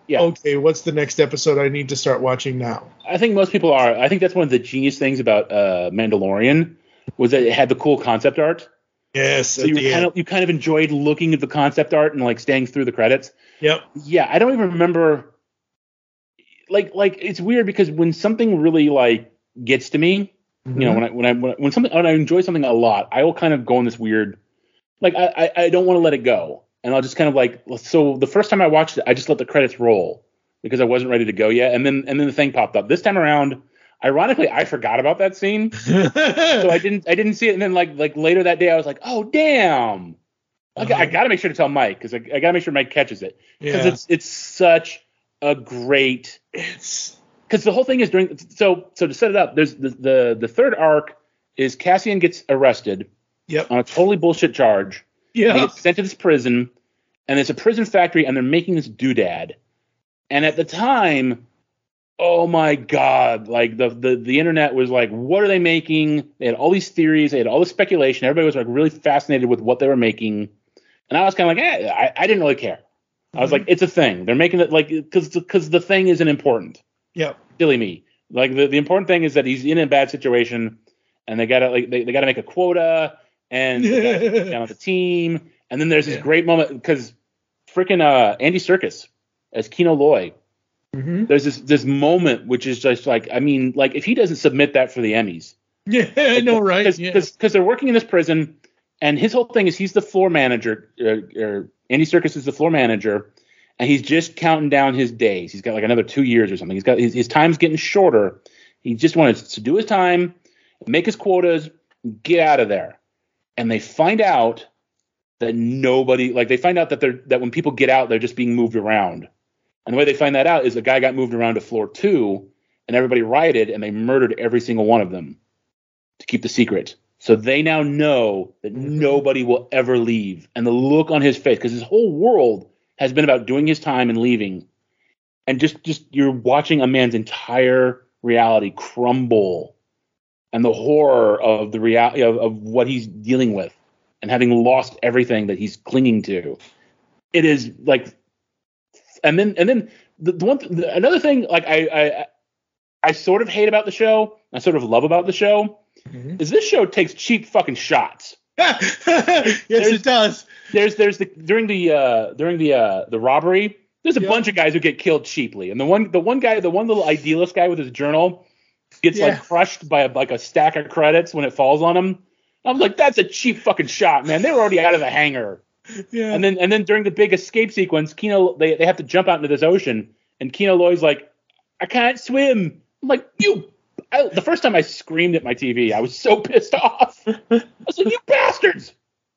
Yeah. okay, what's the next episode I need to start watching now? I think most people are. I think that's one of the genius things about Mandalorian was that it had the cool concept art. Yes, So you kind of enjoyed looking at the concept art and like staying through the credits. Yep. Yeah, I don't even remember. Like it's weird because when something really like gets to me, you know, when I enjoy something a lot, I will kind of go in this weird, like I don't want to let it go, and I'll just kind of like. So the first time I watched it, I just let the credits roll because I wasn't ready to go yet, and then the thing popped up. This time around, ironically, I forgot about that scene, so I didn't see it, and then like later that day, I was like, oh damn. Okay, I got to make sure to tell Mike because I got to make sure Mike catches it because it's such a great. Because the whole thing is during. So to set it up, there's the third arc is Cassian gets arrested. Yep. On a totally bullshit charge. Yeah. And he gets sent to this prison, and it's a prison factory, and they're making this doodad. And at the time, oh my god, like the internet was like, what are they making? They had all these theories, they had all this speculation. Everybody was like really fascinated with what they were making. And I was kind of like, I didn't really care. I was like, it's a thing. They're making it like because the thing isn't important. Yep. Silly me. Like the important thing is that he's in a bad situation, and they gotta they gotta make a quota, and they gotta get down with the team. And then there's this great moment because freaking Andy Serkis as Kino Loy. There's this moment which is just like, I mean, like if he doesn't submit that for the Emmys. Yeah, I know, right? Because they're working in this prison. And his whole thing is he's the floor manager, or Andy Serkis is the floor manager, and he's just counting down his days. He's got like another 2 years or something. He's got his time's getting shorter. He just wanted to do his time, make his quotas, get out of there. And they find out that that when people get out, they're just being moved around. And the way they find that out is a guy got moved around to floor 2, and everybody rioted, and they murdered every single one of them to keep the secret. So they now know that nobody will ever leave. And the look on his face, because his whole world has been about doing his time and leaving. And just you're watching a man's entire reality crumble, and the horror of the reality of what he's dealing with and having lost everything that he's clinging to. It is like, and then another thing, like I sort of hate about the show, I sort of love about the show, is this show takes cheap fucking shots. Yes, it does. There's during the robbery, there's a bunch of guys who get killed cheaply, and the one little idealist guy with his journal gets like crushed by a stack of credits when it falls on him. I was like, that's a cheap fucking shot, man. They were already out of the hangar. Yeah. And then during the big escape sequence, they have to jump out into this ocean, and Kino Loy's like, I can't swim. I'm like, the first time I screamed at my TV, I was so pissed off. I was like, you bastards!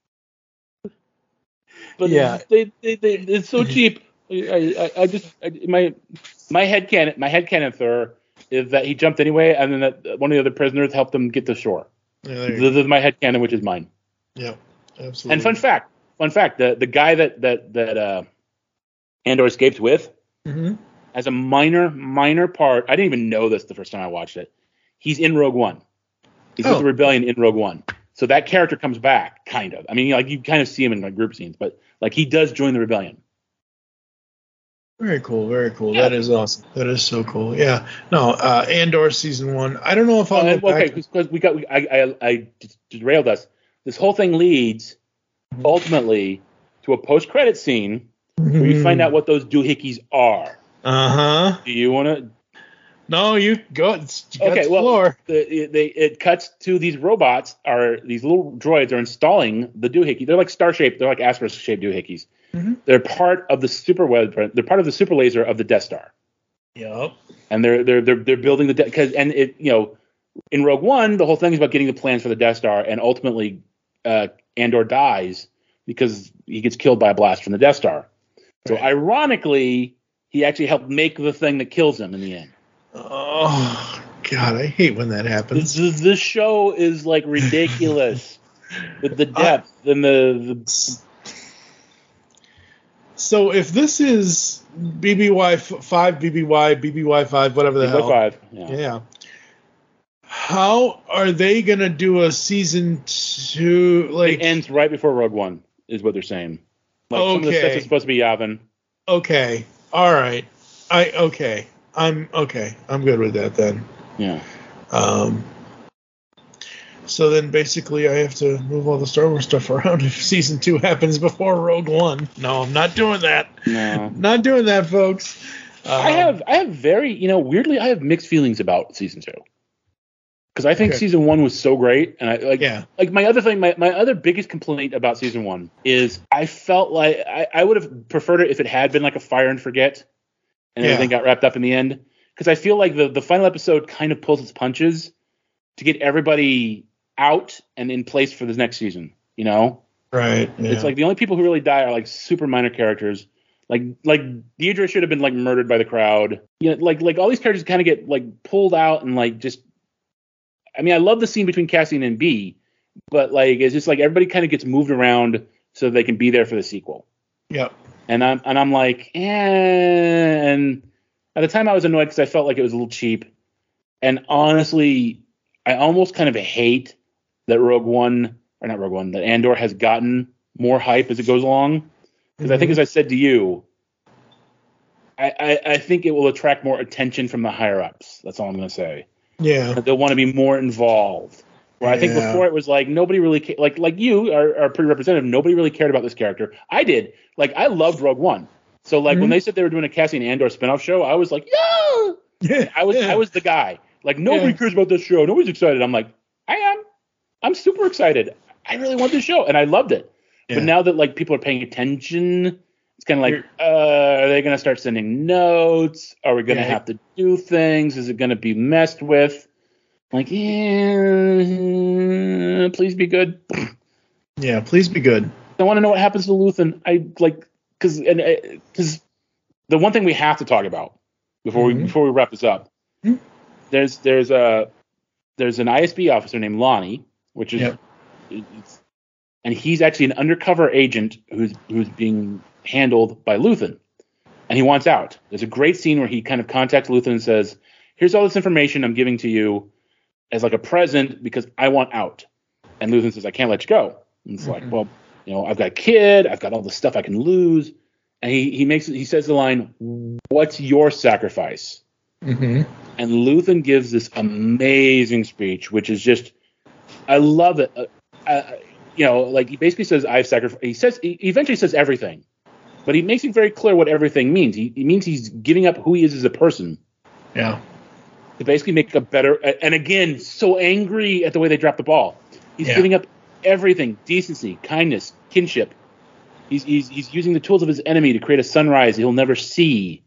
But it's so cheap. My headcanon for is that he jumped anyway, and then that one of the other prisoners helped him get to shore. Yeah, this is my headcanon, which is mine. Yeah, absolutely. And fun fact, the guy that Andor escaped with as a minor part. I didn't even know this the first time I watched it. He's in Rogue One. He's with the Rebellion in Rogue One. So that character comes back, kind of. I mean, like you kind of see him in like group scenes, but like he does join the Rebellion. Very cool, very cool. Yeah. That is awesome. That is so cool. Yeah. No, Andor season 1. I don't know if I'll go back. Okay, because I derailed us. This whole thing leads ultimately to a post-credit scene where you find out what those doohickeys are. Do you want to? No, you go. Okay, well, it cuts to these robots, these little droids are installing the doohickey. They're like star-shaped. They're like asterisk-shaped doohickeys. They're part of the they're part of the super laser of the Death Star. Yep. And they're building in Rogue One, the whole thing is about getting the plans for the Death Star, and ultimately Andor dies because he gets killed by a blast from the Death Star. So ironically, he actually helped make the thing that kills him in the end. Oh God, I hate when that happens. This show is like ridiculous with the depth and the. So if this is BBY 5, BBY 5, whatever the hell. 5. Yeah. How are they gonna do a season 2? Like it ends right before Rogue One, is what they're saying. Like some of the stuff is supposed to be Yavin. Okay. All right. Okay. I'm good with that then. Yeah. So then basically I have to move all the Star Wars stuff around if season 2 happens before Rogue One. No, I'm not doing that. No. Not doing that, folks. I have very, weirdly, I have mixed feelings about season 2. Because I think season 1 was so great, and my other biggest complaint about season 1 is I felt like I would have preferred it if it had been like a fire and forget, and everything got wrapped up in the end. Because I feel like the final episode kind of pulls its punches to get everybody out and in place for the next season. Right? Yeah. It's like the only people who really die are like super minor characters. Like Deidre should have been like murdered by the crowd. Like all these characters kind of get like pulled out and like just. I mean, I love the scene between Cassian and B, but like it's just like everybody kind of gets moved around so they can be there for the sequel. Yep. And I'm like, and at the time I was annoyed because I felt like it was a little cheap. And honestly, I almost kind of hate that that Andor has gotten more hype as it goes along. Because I think, as I said to you, I think it will attract more attention from the higher ups. That's all I'm going to say. Yeah. They'll want to be more involved. Where I think before it was like nobody really like you are pretty representative. Nobody really cared about this character. I did. Like I loved Rogue One. So like when they said they were doing a Cassian Andor spinoff show, I was like, yeah. I was the guy. Like nobody cares about this show. Nobody's excited. I'm like, I am. I'm super excited. I really want this show, and I loved it. Yeah. But now that like people are paying attention, it's kind of like, are they going to start sending notes? Are we going to have to do things? Is it going to be messed with? Like, please be good. Yeah, please be good. I want to know what happens to Luthen. Because the one thing we have to talk about before we wrap this up, there's an ISB officer named Lonnie, which is, and he's actually an undercover agent who's being handled by Luthen, and he wants out. There's a great scene where he kind of contacts Luthen and says, "Here's all this information I'm giving to you as like a present because I want out." And Luthen says, "I can't let you go." And it's like, well, I've got a kid, I've got all this stuff I can lose. And he says the line, "What's your sacrifice?" And Luthen gives this amazing speech, which is just, I love it. Like he basically says, "I've sacrificed." He eventually says everything, but he makes it very clear what everything means. He means he's giving up who he is as a person. Yeah. To basically make a better, and again, so angry at the way they dropped the ball. He's giving up everything: decency, kindness, kinship. He's using the tools of his enemy to create a sunrise he'll never see.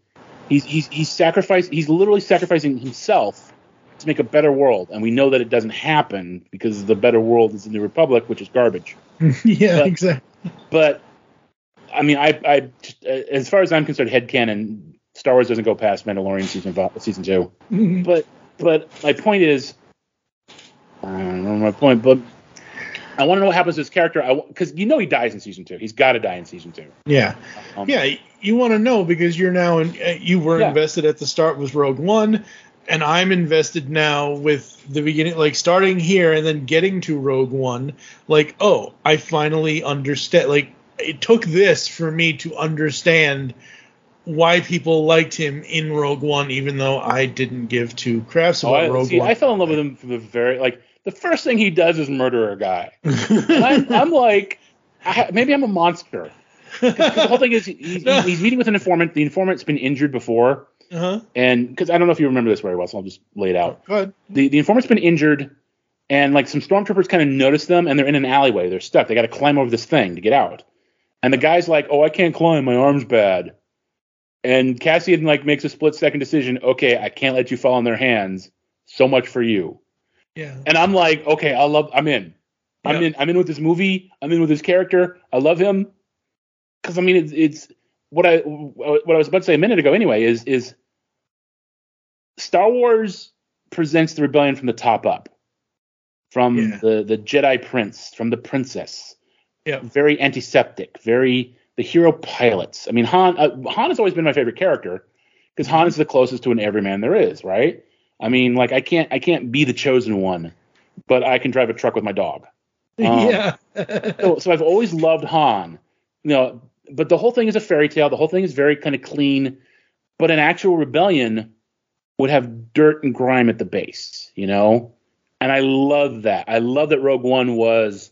He's literally sacrificing himself to make a better world, and we know that it doesn't happen because the better world is in the Republic, which is garbage. Exactly. But I mean, I as far as I'm concerned, headcanon, Star Wars doesn't go past Mandalorian season 2. But my point is, I don't know my point, but I want to know what happens to his character, because he dies in season 2. He's got to die in season 2. Yeah. You want to know because you're now you were invested at the start with Rogue One, and I'm invested now with the beginning, like starting here and then getting to Rogue One. Like, oh, I finally understand. Like, it took this for me to understand why people liked him in Rogue One, even though I didn't give two craps about Rogue One. I fell in love with him from the first thing he does is murder a guy. And I'm like, maybe I'm a monster. Because the whole thing is he's meeting with an informant. The informant's been injured before. And because I don't know if you remember this very well, so I'll just lay it out. Go ahead. The informant's been injured, and like some stormtroopers kind of notice them, and they're in an alleyway. They're stuck. They got to climb over this thing to get out. And the guy's like, "Oh, I can't climb. My arm's bad." And Cassian like makes a split-second decision. Okay, I can't let you fall in their hands. So much for you. Yeah. And I'm like, okay, I'm in. I'm in with this movie. I'm in with this character. I love him. Because I mean, it's what I was about to say a minute ago. Anyway, is Star Wars presents the rebellion from the top up, from the Jedi Prince, from the princess. Yeah. Very antiseptic. Very the hero pilots. I mean, Han has always been my favorite character because Han is the closest to an everyman there is, right? I mean, like I can't be the chosen one, but I can drive a truck with my dog. So I've always loved Han, but the whole thing is a fairy tale. The whole thing is very kind of clean. but an actual rebellion would have dirt and grime at the base, you know? And I love that. I love that Rogue One was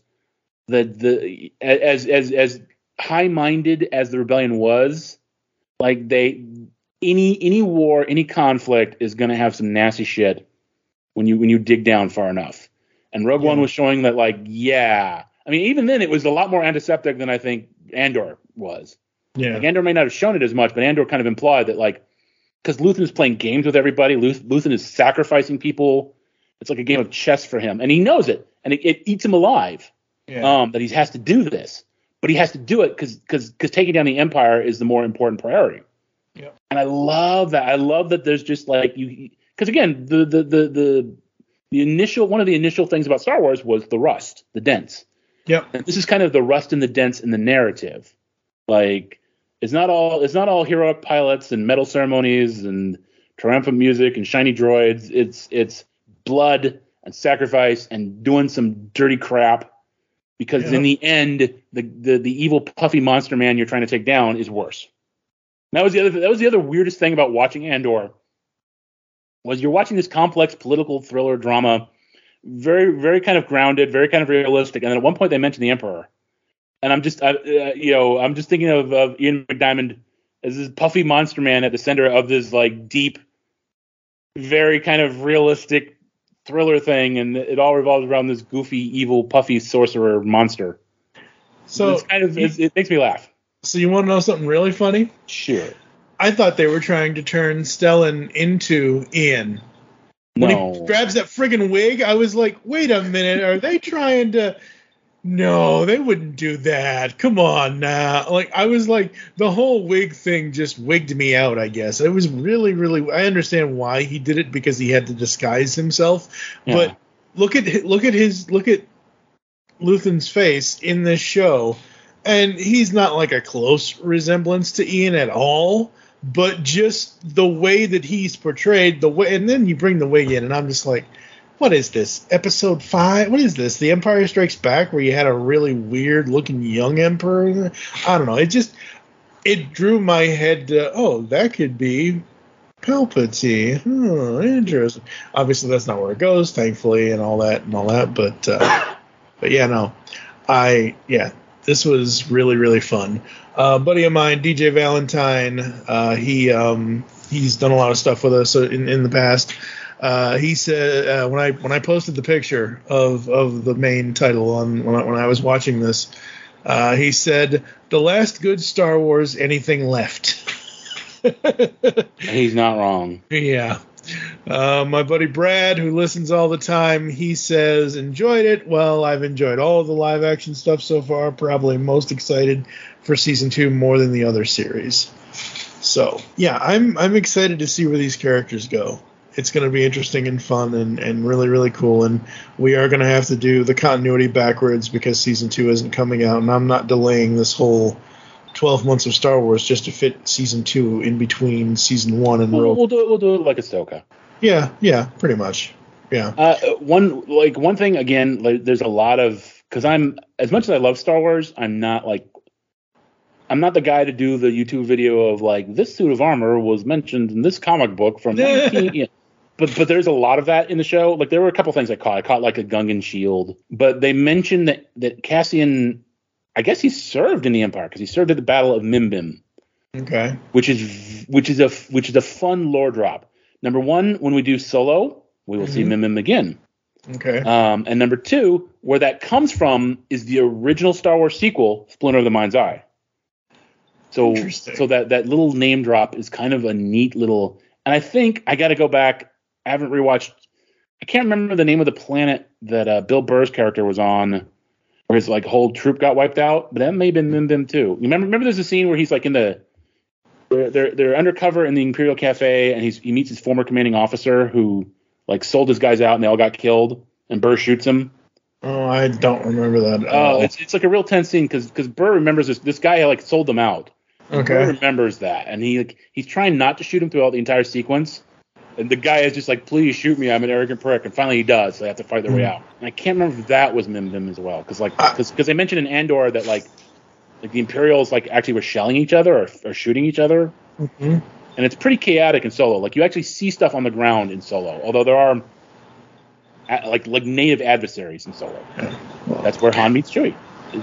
as high-minded as the rebellion was, like any war, any conflict is going to have some nasty shit when you dig down far enough. And Rogue One was showing that, like, I mean, even then it was a lot more antiseptic than I think Andor was. Yeah. Like, Andor may not have shown it as much, but Andor kind of implied that, like, because Luthen is playing games with everybody, Luthen is sacrificing people. It's like a game of chess for him, and he knows it, and it eats him alive. Yeah. That he has to do this, but he has to do it because taking down the Empire is the more important priority. Yeah. And I love that. I love that there's just like because again the initial one of the initial things about Star Wars was the rust, the dents. Yep. And this is kind of the rust and the dents in the narrative. Like it's not all heroic pilots and medal ceremonies and triumphant music and shiny droids. It's blood and sacrifice and doing some dirty crap. Because in the end, the evil puffy monster man you're trying to take down is worse. That was the other weirdest thing about watching Andor. Was you're watching this complex political thriller drama, very very kind of grounded, very kind of realistic, and then at one point they mention the Emperor, and I'm just thinking of Ian McDiarmid as this puffy monster man at the center of this like deep, very kind of realistic thriller thing, and it all revolves around this goofy, evil, puffy sorcerer monster. So it's kind of it makes me laugh. So you want to know something really funny? Sure. I thought they were trying to turn Stellan into Ian. When he grabs that friggin' wig, I was like, wait a minute, are they trying to... No, they wouldn't do that. Come on now. Like, I was like, the whole wig thing just wigged me out, I guess. It was really, really... I understand why he did it, because he had to disguise himself. Yeah. But look at Luthen's face in this show, and he's not like a close resemblance to Ian at all. But just the way that he's portrayed, and then you bring the wig in, and I'm just like, what is this? Episode 5? What is this? The Empire Strikes Back, where you had a really weird looking young emperor? I don't know. It drew my head to, that could be Palpatine. Oh, interesting. Obviously, that's not where it goes, thankfully, and all that. But yeah, no. This was really, really fun. Buddy of mine, DJ Valentine, he's done a lot of stuff with us in the past. He said when I posted the picture of the main title when I was watching this, he said, "The last good Star Wars anything left." He's not wrong. Yeah. My buddy Brad, who listens all the time, he says, enjoyed it. Well, I've enjoyed all of the live action stuff so far. Probably most excited for season 2 more than the other series. So, yeah, I'm excited to see where these characters go. It's going to be interesting and fun and really, really cool. And we are going to have to do the continuity backwards because season 2 isn't coming out. And I'm not delaying this whole 12 months of Star Wars just to fit season 2 in between season 1 and We'll do it like Ahsoka. Yeah, pretty much. Yeah. One thing again, like, there's a lot of, because I'm, as much as I love Star Wars, I'm not the guy to do the YouTube video of like, this suit of armor was mentioned in this comic book from 19. Yeah. But there's a lot of that in the show. Like, there were a couple things I caught like a Gungan shield, but they mentioned that Cassian, I guess he served in the Empire because he served at the Battle of Mimbim. Okay. Which is a fun lore drop. Number 1, when we do Solo, we will see Mimbim again. Okay. And number 2, where that comes from is the original Star Wars sequel, Splinter of the Mind's Eye. So that little name drop is kind of a neat little. And I think I got to go back. I haven't rewatched. I can't remember the name of the planet that Bill Burr's character was on, where his like whole troop got wiped out. But that may have been Mimbim too. You remember there's a scene where he's like they're undercover in the Imperial Cafe, and he meets his former commanding officer who like sold his guys out, and they all got killed, and Burr shoots him. Oh, I don't remember that. Oh, it's like a real tense scene because Burr remembers this guy like sold them out. Okay. Burr remembers that, and he's trying not to shoot him throughout the entire sequence. And the guy is just like, please shoot me, I'm an arrogant prick. And finally he does, so they have to fight their way out. And I can't remember if that was Mimbim as well. Because they mentioned in Andor that like the Imperials like actually were shelling each other or shooting each other. Mm-hmm. and it's pretty chaotic in Solo. Like you actually see stuff on the ground in Solo, although there are like native adversaries in Solo. That's where Han meets Chewie.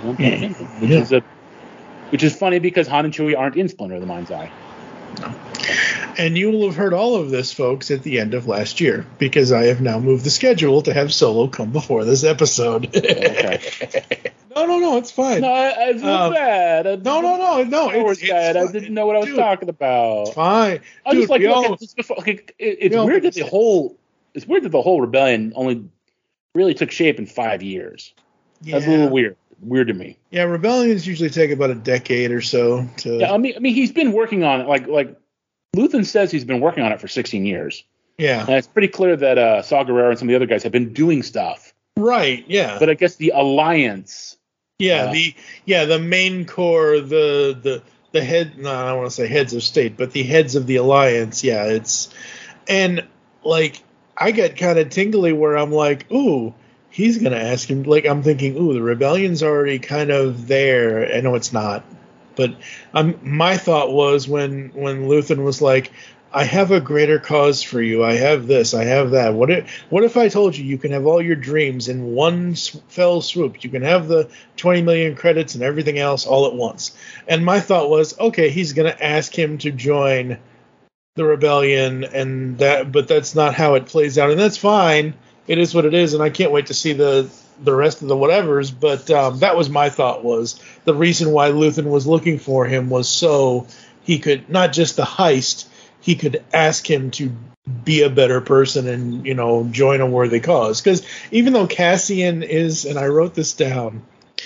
Which is funny because Han and Chewie aren't in Splinter of the Mind's Eye. And you will have heard all of this, folks, at the end of last year, because I have now moved the schedule to have Solo come before this episode. Okay. No, it's fine. No, I feel bad. No. It's bad. I didn't know what I was talking about. Fine. I was just like, look at this before. It's weird that the whole rebellion only really took shape in 5 years. Yeah. That's a little weird to me. Yeah, rebellions usually take about a decade or so to. Yeah, I mean, he's been working on it. Like Luthen says, he's been working on it for 16 years. Yeah, and it's pretty clear that Saw Gerrera and some of the other guys have been doing stuff. Right. Yeah. But I guess the alliance. Yeah. The main core, the head. No, I don't want to say heads of state, but the heads of the alliance. Yeah, and like I get kind of tingly where I'm like, ooh. He's going to ask him, like, I'm thinking, ooh, the rebellion's already kind of there. I know it's not. But my thought was when Luthen was like, I have a greater cause for you. I have this. I have that. What if I told you can have all your dreams in one fell swoop? You can have the 20 million credits and everything else all at once. And my thought was, okay, he's going to ask him to join the rebellion, but that's not how it plays out. And that's fine. It is what it is, and I can't wait to see the rest of the whatevers. But that was my thought, was the reason why Luthen was looking for him was so he could, not just the heist, he could ask him to be a better person and, join a worthy cause. Because even though Cassian is, and I wrote this down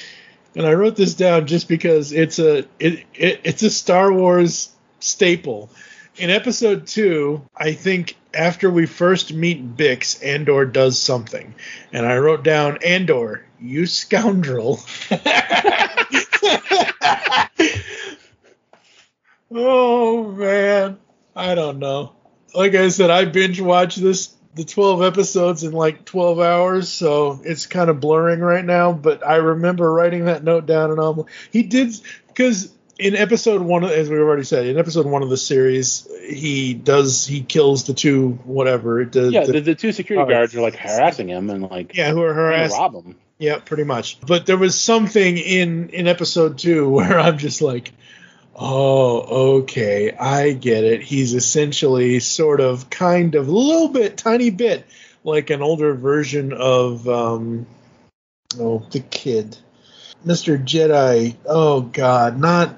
just because it's a Star Wars staple. In episode 2, I think after we first meet Bix, Andor does something. And I wrote down, Andor, you scoundrel. Oh, man. I don't know. Like I said, I binge watched the 12 episodes in like 12 hours, so it's kind of blurring right now. But I remember writing that note down, and he did, because in episode 1, as we've already said, in episode 1 of the series, he kills the two whatever. The two security guards are like harassing him and like who are harassing, rob him. Yeah, pretty much. But there was something in episode 2 where I'm just like, oh, okay, I get it. He's essentially sort of, kind of, a little bit, tiny bit like an older version of the kid, Mr. Jedi. Oh God, not.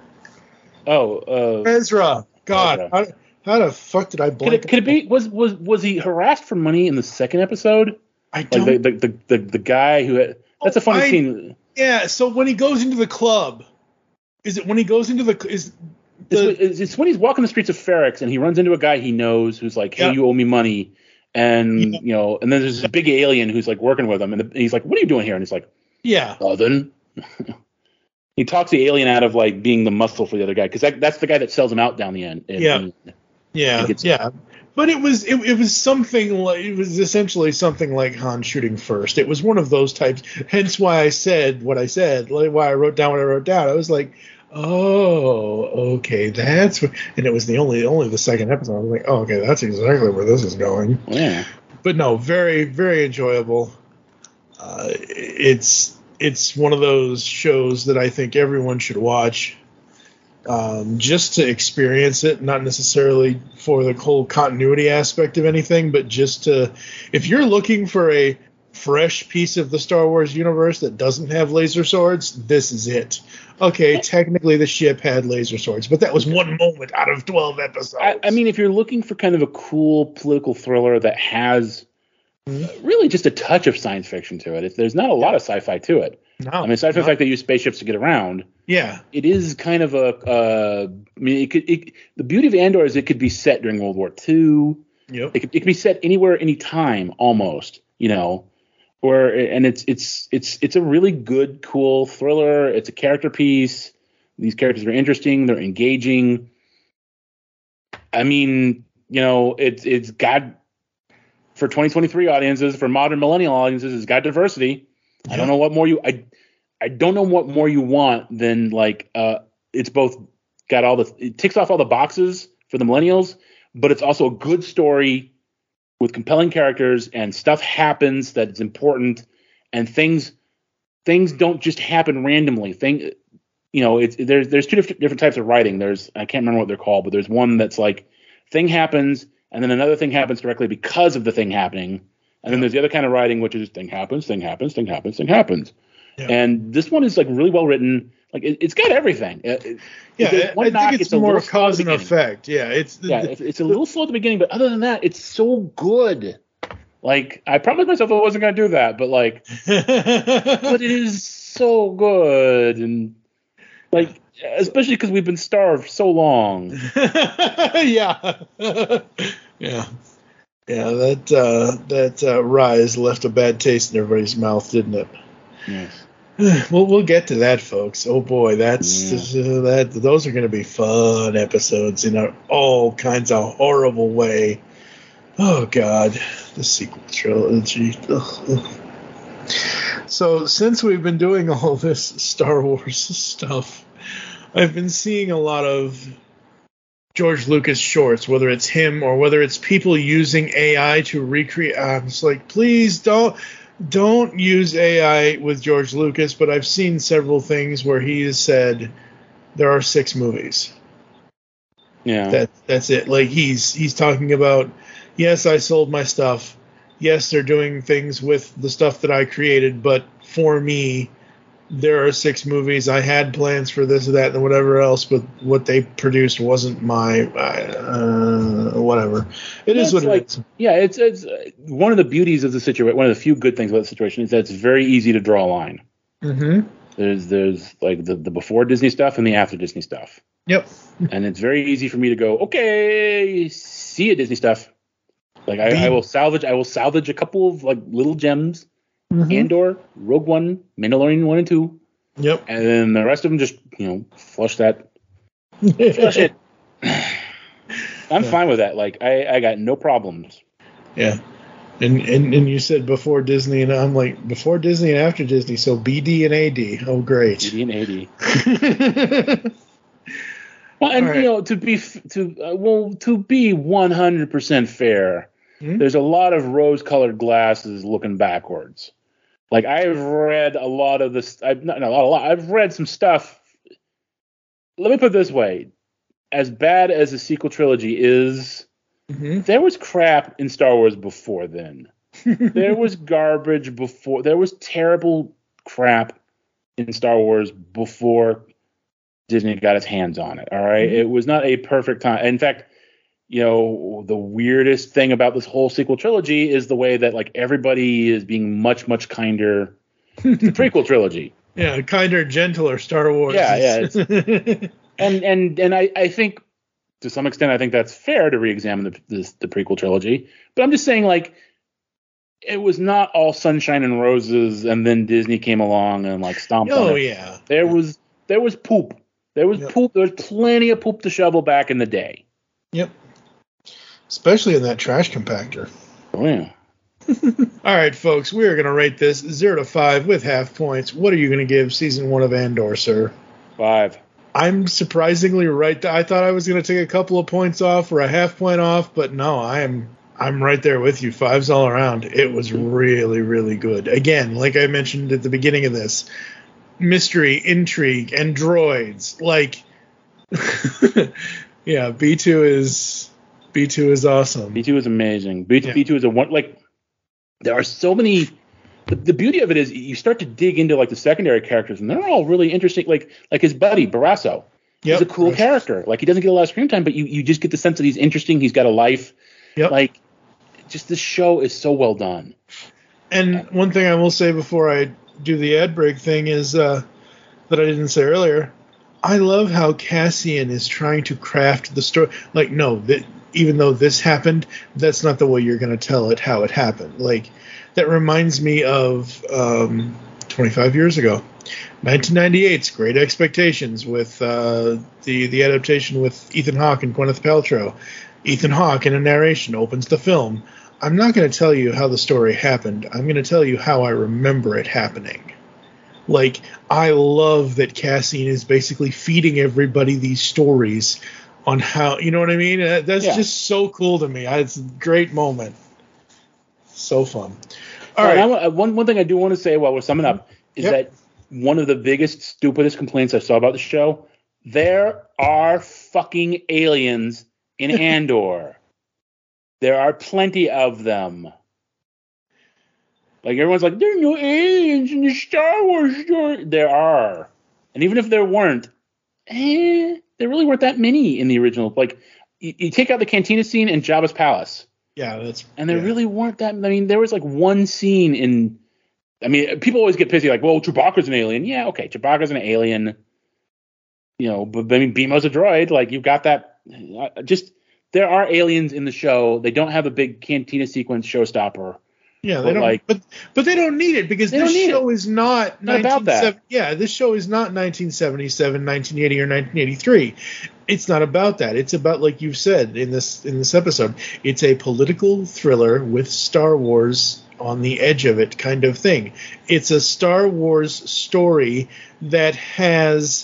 Ezra. God, Ezra. How the fuck did I blank? Could it be? Was he harassed for money in the second episode? I don't. Like the guy who had. That's a funny scene. Yeah. So when he goes into the club, is it when he goes into the? It's when he's walking the streets of Ferrix and he runs into a guy he knows who's like, "Hey, you owe me money," and and then there's this big alien who's like working with him, and he's like, "What are you doing here?" And he's like, "Nothing." He talks the alien out of like being the muscle for the other guy, because that's the guy that sells him out down the end. But it was something like, it was essentially something like Han shooting first. It was one of those types. Hence why I said what I said. Like why I wrote down what I wrote down. I was like, oh, okay, that's what, and it was only the second episode. I was like, oh, okay, that's exactly where this is going. Yeah. But no, very, very enjoyable. It's one of those shows that I think everyone should watch, just to experience it, not necessarily for the whole continuity aspect of anything, but just to, if you're looking for a fresh piece of the Star Wars universe that doesn't have laser swords, this is it. Okay, technically the ship had laser swords, but that was one moment out of 12 episodes. I mean, if you're looking for kind of a cool political thriller that has really just a touch of science fiction to it. There's not a lot of sci-fi to it. No, I mean, aside from the fact they use spaceships to get around. Yeah, it is kind of I mean, the beauty of Andor is it could be set during World War II. Yep. It could be set anywhere, anytime, almost. And it's a really good, cool thriller. It's a character piece. These characters are interesting. They're engaging. I mean, it's got, for 2023 audiences, for modern millennial audiences, it's got diversity. Yeah. I don't know what more you want than like it's both got it ticks off all the boxes for the millennials, but it's also a good story with compelling characters, and stuff happens that's important, and things don't just happen randomly. There's two different types of writing. I can't remember what they're called, but there's one that's like thing happens and then another thing happens directly because of the thing happening. And then there's the other kind of writing, which is thing happens, thing happens, thing happens, thing happens. Yeah. And this one is like really well written. Like it's got everything. I think it's more cause and effect. Yeah, it's a little slow at the beginning, but other than that, it's so good. Like I promised myself I wasn't going to do that, but like, but it is so good, and like especially because we've been starved so long. Yeah. That rise left a bad taste in everybody's mouth, didn't it? Yes. Well, we'll get to that, folks. Oh boy, those are going to be fun episodes in all kinds of horrible way. Oh God, the sequel trilogy. Ugh. So since we've been doing all this Star Wars stuff, I've been seeing a lot of George Lucas shorts, whether it's him or whether it's people using AI to recreate. I'm just like, please don't use AI with George Lucas. But I've seen several things where he has said there are 6 movies. Yeah, that's it. Like he's talking about, yes, I sold my stuff. Yes, they're doing things with the stuff that I created, but for me, there are 6 movies. I had plans for this or that and whatever else, but what they produced wasn't my whatever. It is what it is. Yeah, it's one of the beauties of the situation. One of the few good things about the situation is that it's very easy to draw a line. Mm-hmm. There's like the before Disney stuff and the after Disney stuff. Yep. And it's very easy for me to go, okay, see you, Disney stuff. Like I will salvage a couple of like little gems. Mm-hmm. Andor, Rogue One, Mandalorian 1 and 2. Yep. And then the rest of them just, flush that. Flush it. I'm fine with that. Like, I got no problems. Yeah. And you said before Disney, and I'm like, before Disney and after Disney, so BD and AD. Oh, great. BD and AD. Well, and, right. To be 100% fair, there's a lot of rose-colored glasses looking backwards. Like I've read a lot of this. I've read some stuff. Let me put it this way: as bad as the sequel trilogy is, there was crap in Star Wars before then. There was garbage before. There was terrible crap in Star Wars before Disney got its hands on it. All right, it was not a perfect time. In fact, the weirdest thing about this whole sequel trilogy is the way that like everybody is being much, much kinder to the prequel trilogy. Yeah, kinder, gentler Star Wars. Yeah. And I think to some extent, I think that's fair to re-examine the prequel trilogy. But I'm just saying, like, it was not all sunshine and roses, and then Disney came along and like stomped on it. Oh yeah. There was poop. There was poop. There was plenty of poop to shovel back in the day. Yep. Especially in that trash compactor. Oh, yeah. All right, folks, we are going to rate this 0 to 5 with half points. What are you going to give season 1 of Andor, sir? 5. I'm surprisingly right. I thought I was going to take a couple of points off or a half point off, but no, I'm right there with you. 5s all around. It was really, really good. Again, like I mentioned at the beginning of this, mystery, intrigue, and droids. Like, yeah, B2 is awesome. B2 is amazing. B2 is there are so many. The beauty of it is you start to dig into like the secondary characters, and they're all really interesting. Like his buddy Barrasso. He's a cool character. Like he doesn't get a lot of screen time, but you just get the sense that he's interesting. He's got a life. Yep. Like, just this show is so well done. And one thing I will say before I do the ad break thing is that I didn't say earlier. I love how Cassian is trying to craft the story. Like, no, even though this happened, that's not the way you're going to tell it how it happened. Like, that reminds me of 25 years ago, 1998's Great Expectations with the adaptation with Ethan Hawke and Gwyneth Paltrow. Ethan Hawke, in a narration, opens the film. I'm not going to tell you how the story happened. I'm going to tell you how I remember it happening. Like, I love that Cassian is basically feeding everybody these stories on how, you know what I mean? That's just so cool to me. It's a great moment. So fun. All right. One thing I do want to say while we're summing up is that one of the biggest, stupidest complaints I saw about the show, there are fucking aliens in Andor. There are plenty of them. Like, everyone's like, there are no aliens in the Star Wars story. There are. And even if there weren't, there really weren't that many in the original. Like, you take out the cantina scene in Jabba's palace. Yeah, and there really weren't that. I mean, there was like one scene in. I mean, people always get pissy, like, well, Chewbacca's an alien. Yeah, okay, Chewbacca's an alien. You know, but I mean, BMO's a droid. Like, you've got that. Just there are aliens in the show. They don't have a big cantina sequence showstopper. Yeah, they don't. Like, but they don't need it because this show is not about that. Yeah, this show is not 1977, 1980, or 1983. It's not about that. It's about, like you've said in this episode, it's a political thriller with Star Wars on the edge of it kind of thing. It's a Star Wars story that has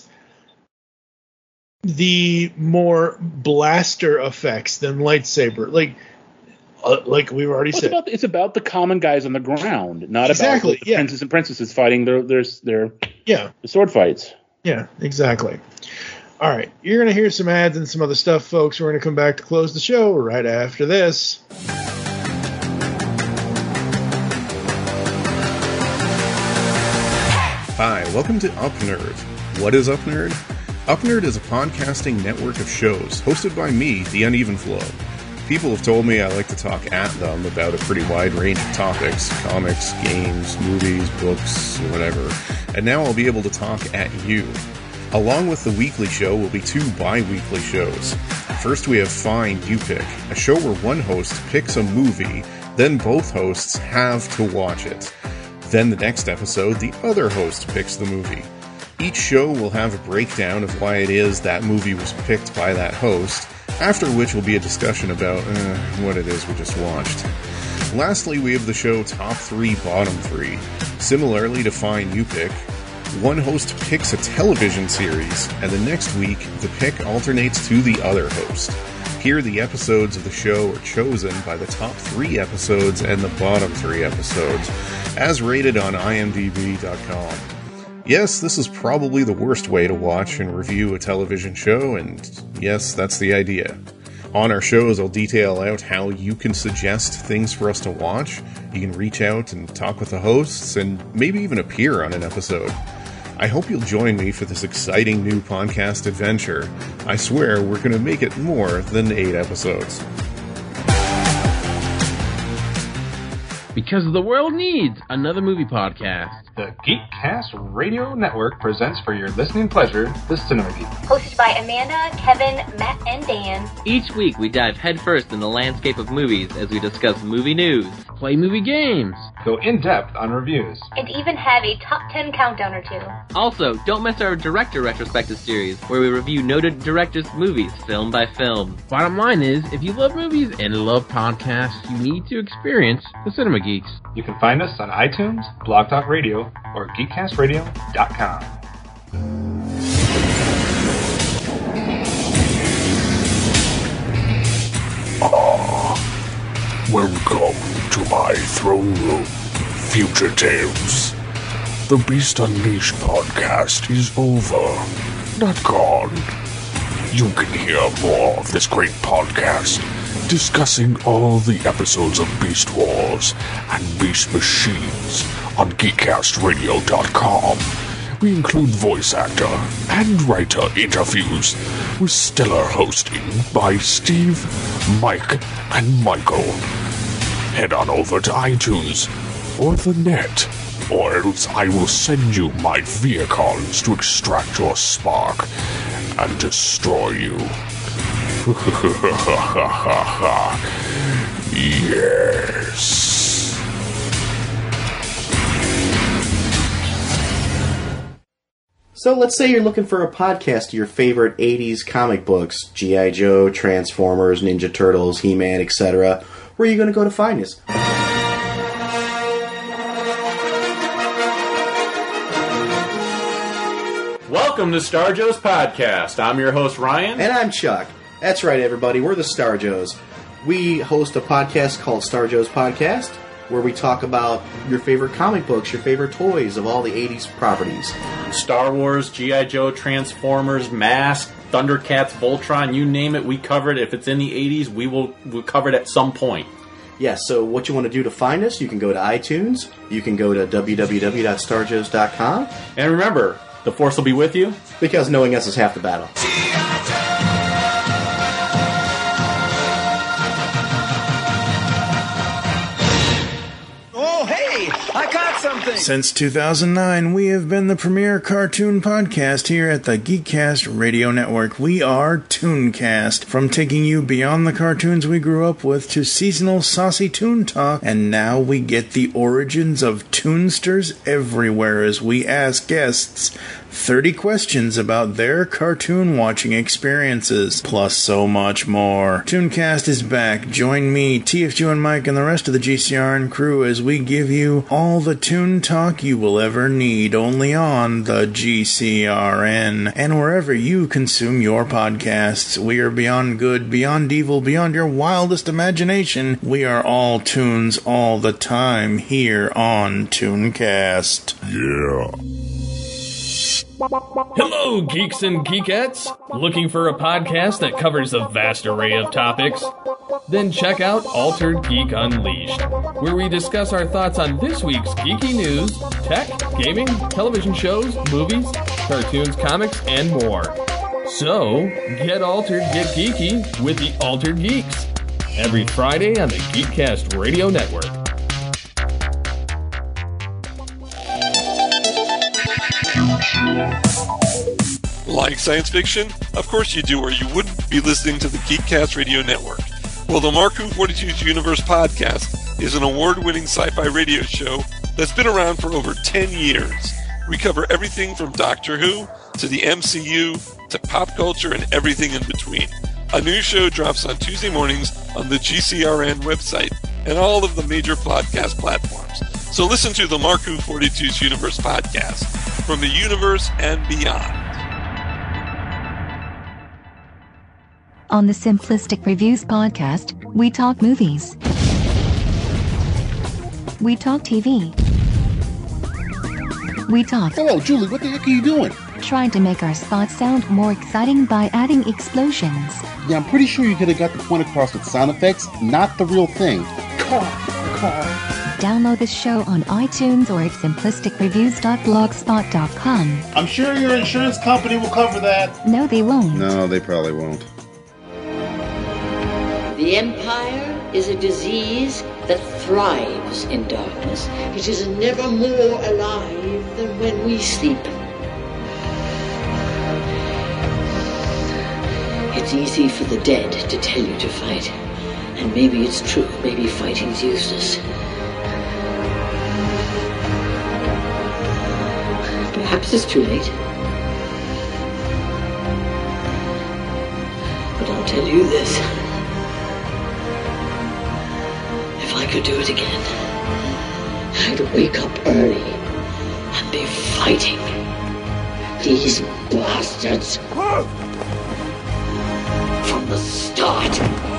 the more blaster effects than lightsaber. Like we've already said, it's about the common guys on the ground, not about the princes and princesses fighting their sword fights. Yeah, exactly. All right, you're going to hear some ads and some other stuff, folks. We're going to come back to close the show right after this. Hi, welcome to Up Nerd. What is Up Nerd? Up Nerd is a podcasting network of shows hosted by me, The Uneven Flow. People have told me I like to talk at them about a pretty wide range of topics, comics, games, movies, books, whatever, and now I'll be able to talk at you. Along with the weekly show will be 2 bi-weekly shows. First we have Find You Pick, a show where one host picks a movie, then both hosts have to watch it. Then the next episode, the other host picks the movie. Each show will have a breakdown of why it is that movie was picked by that host, after which will be a discussion about what it is we just watched. Lastly, we have the show Top 3, Bottom 3. Similarly to Find You Pick, one host picks a television series, and the next week, the pick alternates to the other host. Here, the episodes of the show are chosen by the top 3 episodes and the bottom 3 episodes, as rated on IMDb.com. Yes, this is probably the worst way to watch and review a television show, and yes, that's the idea. On our shows, I'll detail out how you can suggest things for us to watch. You can reach out and talk with the hosts, and maybe even appear on an episode. I hope you'll join me for this exciting new podcast adventure. I swear we're going to make it more than 8 episodes. Because the world needs another movie podcast. The Geekcast Radio Network presents for your listening pleasure the Cinema Geek. Hosted by Amanda, Kevin, Matt, and Dan. Each week we dive headfirst in the landscape of movies as we discuss movie news, play movie games, go in-depth on reviews, and even have a top 10 countdown or 2. Also, don't miss our director retrospective series, where we review noted directors' movies, film by film. Bottom line is, if you love movies and love podcasts, you need to experience the Cinema Geeks. You can find us on iTunes, Blog Talk Radio, or GeekCastRadio.com. Welcome to my throne room, Future Tales. The Beast Unleashed podcast is over, not gone. You can hear more of this great podcast, discussing all the episodes of Beast Wars and Beast Machines on GeekCastRadio.com. We include voice actor and writer interviews with stellar hosting by Steve, Mike, and Michael. Head on over to iTunes or the net, or else I will send you my vehicles to extract your spark and destroy you. Yes. So let's say you're looking for a podcast of your favorite 80s comic books, G.I. Joe, Transformers, Ninja Turtles, He-Man, etc. Where are you going to go to find us? Welcome to Star Joe's podcast. I'm your host, Ryan. And I'm Chuck. That's right, everybody. We're the Star Joes. We host a podcast called Star Joes Podcast, where we talk about your favorite comic books, your favorite toys of all the 80s properties. Star Wars, G.I. Joe, Transformers, Mask, Thundercats, Voltron, you name it, we cover it. If it's in the 80s, we'll cover it at some point. Yes, so what you want to do to find us, you can go to iTunes, you can go to www.starjoes.com. And remember, the Force will be with you. Because knowing us is half the battle. Since 2009, we have been the premier cartoon podcast here at the Geekcast Radio Network. We are Tooncast, from taking you beyond the cartoons we grew up with to seasonal saucy toon talk, and now we get the origins of toonsters everywhere as we ask guests 30 questions about their cartoon watching experiences, plus so much more. Tooncast is back. Join me, TFG and Mike, and the rest of the GCRN crew as we give you all the toon talk you will ever need, only on the GCRN and wherever you consume your podcasts. We are beyond good, beyond evil, beyond your wildest imagination. We are all tunes all the time here on Tooncast. Yeah. Hello, geeks and geekettes! Looking for a podcast that covers a vast array of topics? Then check out Altered Geek Unleashed, where we discuss our thoughts on this week's geeky news, tech, gaming, television shows, movies, cartoons, comics, and more. So, get altered, get geeky with the Altered Geeks, every Friday on the Geekcast Radio Network. Like science fiction? Of course you do, or you wouldn't be listening to the Geekcast Radio Network. Well, the Mark Who 42's Universe podcast is an award-winning sci-fi radio show that's been around for over 10 years. We cover everything from Doctor Who to the MCU to pop culture and everything in between. A new show drops on Tuesday mornings on the GCRN website and all of the major podcast platforms. So listen to the Mark Who 42's Universe podcast from the universe and beyond. On the Simplistic Reviews podcast, we talk movies. We talk TV. We talk... Hello, Julie, what the heck are you doing? Trying to make our spots sound more exciting by adding explosions. Yeah, I'm pretty sure you could have got the point across with sound effects, not the real thing. Car. Download the show on iTunes or at simplisticreviews.blogspot.com. I'm sure your insurance company will cover that. No, they won't. No, they probably won't. The Empire is a disease that thrives in darkness. It is never more alive than when we sleep. It's easy for the dead to tell you to fight. And maybe it's true. Maybe fighting's useless. Perhaps it's too late. But I'll tell you this. If I could do it again, I'd wake up early and be fighting these bastards from the start.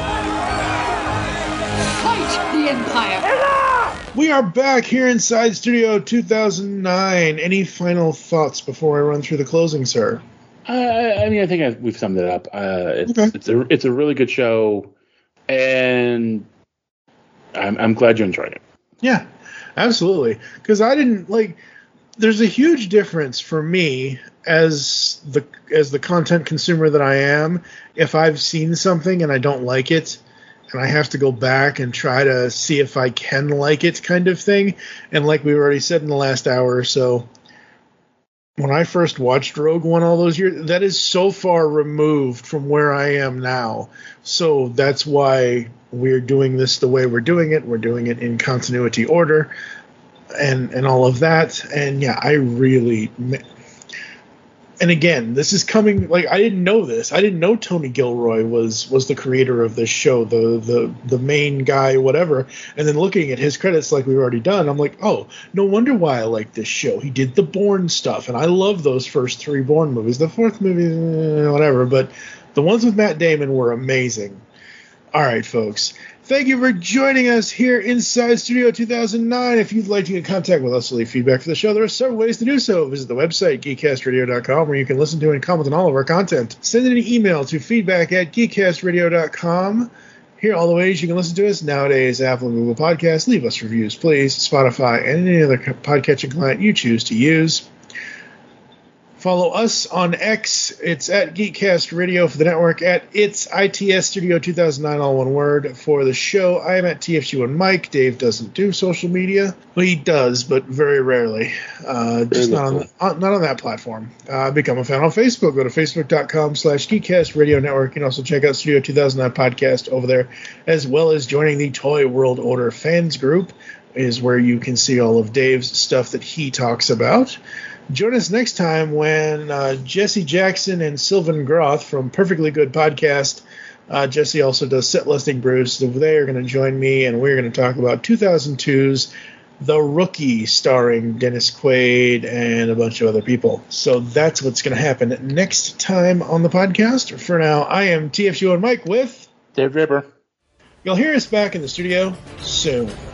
Fight the Empire! We are back here inside Studio 2009. Any final thoughts before I run through the closing, sir? I think we've summed it up. It's a really good show, and I'm glad you enjoyed it. Yeah, absolutely. Because I didn't there's a huge difference for me as the content consumer that I am. If I've seen something and I don't like it, and I have to go back and try to see if I can like it, kind of thing. And like we already said in the last hour or so, when I first watched Rogue One all those years, that is so far removed from where I am now. So that's why we're doing this the way we're doing it. We're doing it in continuity order and all of that. And yeah, I really... And again, this is coming, I didn't know this. I didn't know Tony Gilroy was the creator of this show, the main guy, whatever. And then looking at his credits like we've already done, I'm like, oh, no wonder why I like this show. He did the Bourne stuff, and I love those first three Bourne movies. The fourth movie, whatever, but The ones with Matt Damon were amazing. All right, folks. Thank you for joining us here inside Studio 2009. If you'd like to get in contact with us to leave feedback for the show, there are several ways to do so. Visit the website, geekcastradio.com, where you can listen to and comment on all of our content. Send an email to feedback@geekcastradio.com. Here are all the ways you can listen to us nowadays: Apple and Google Podcasts. Leave us reviews, please. Spotify and any other podcatching client you choose to use. Follow us on X. It's at Geekcast Radio for the network, at It's ITS Studio 2009, all one word. For the show, I am at TFG1 Mike. Dave doesn't do social media. Well, he does, but very rarely. Just not on that platform. Become a fan on Facebook. Go to facebook.com/Geekcast Radio Network. You can also check out Studio 2009 Podcast over there, as well as joining the Toy World Order fans group, is where you can see all of Dave's stuff that he talks about. Join us next time when Jesse Jackson and Sylvan Groth from Perfectly Good Podcast. Jesse also does Set Listing Brews. So they are going to join me, and we're going to talk about 2002's The Rookie, starring Dennis Quaid and a bunch of other people. So that's what's going to happen next time on the podcast. For now, I am TFG1 Mike with Dave Draper. You'll hear us back in the studio soon.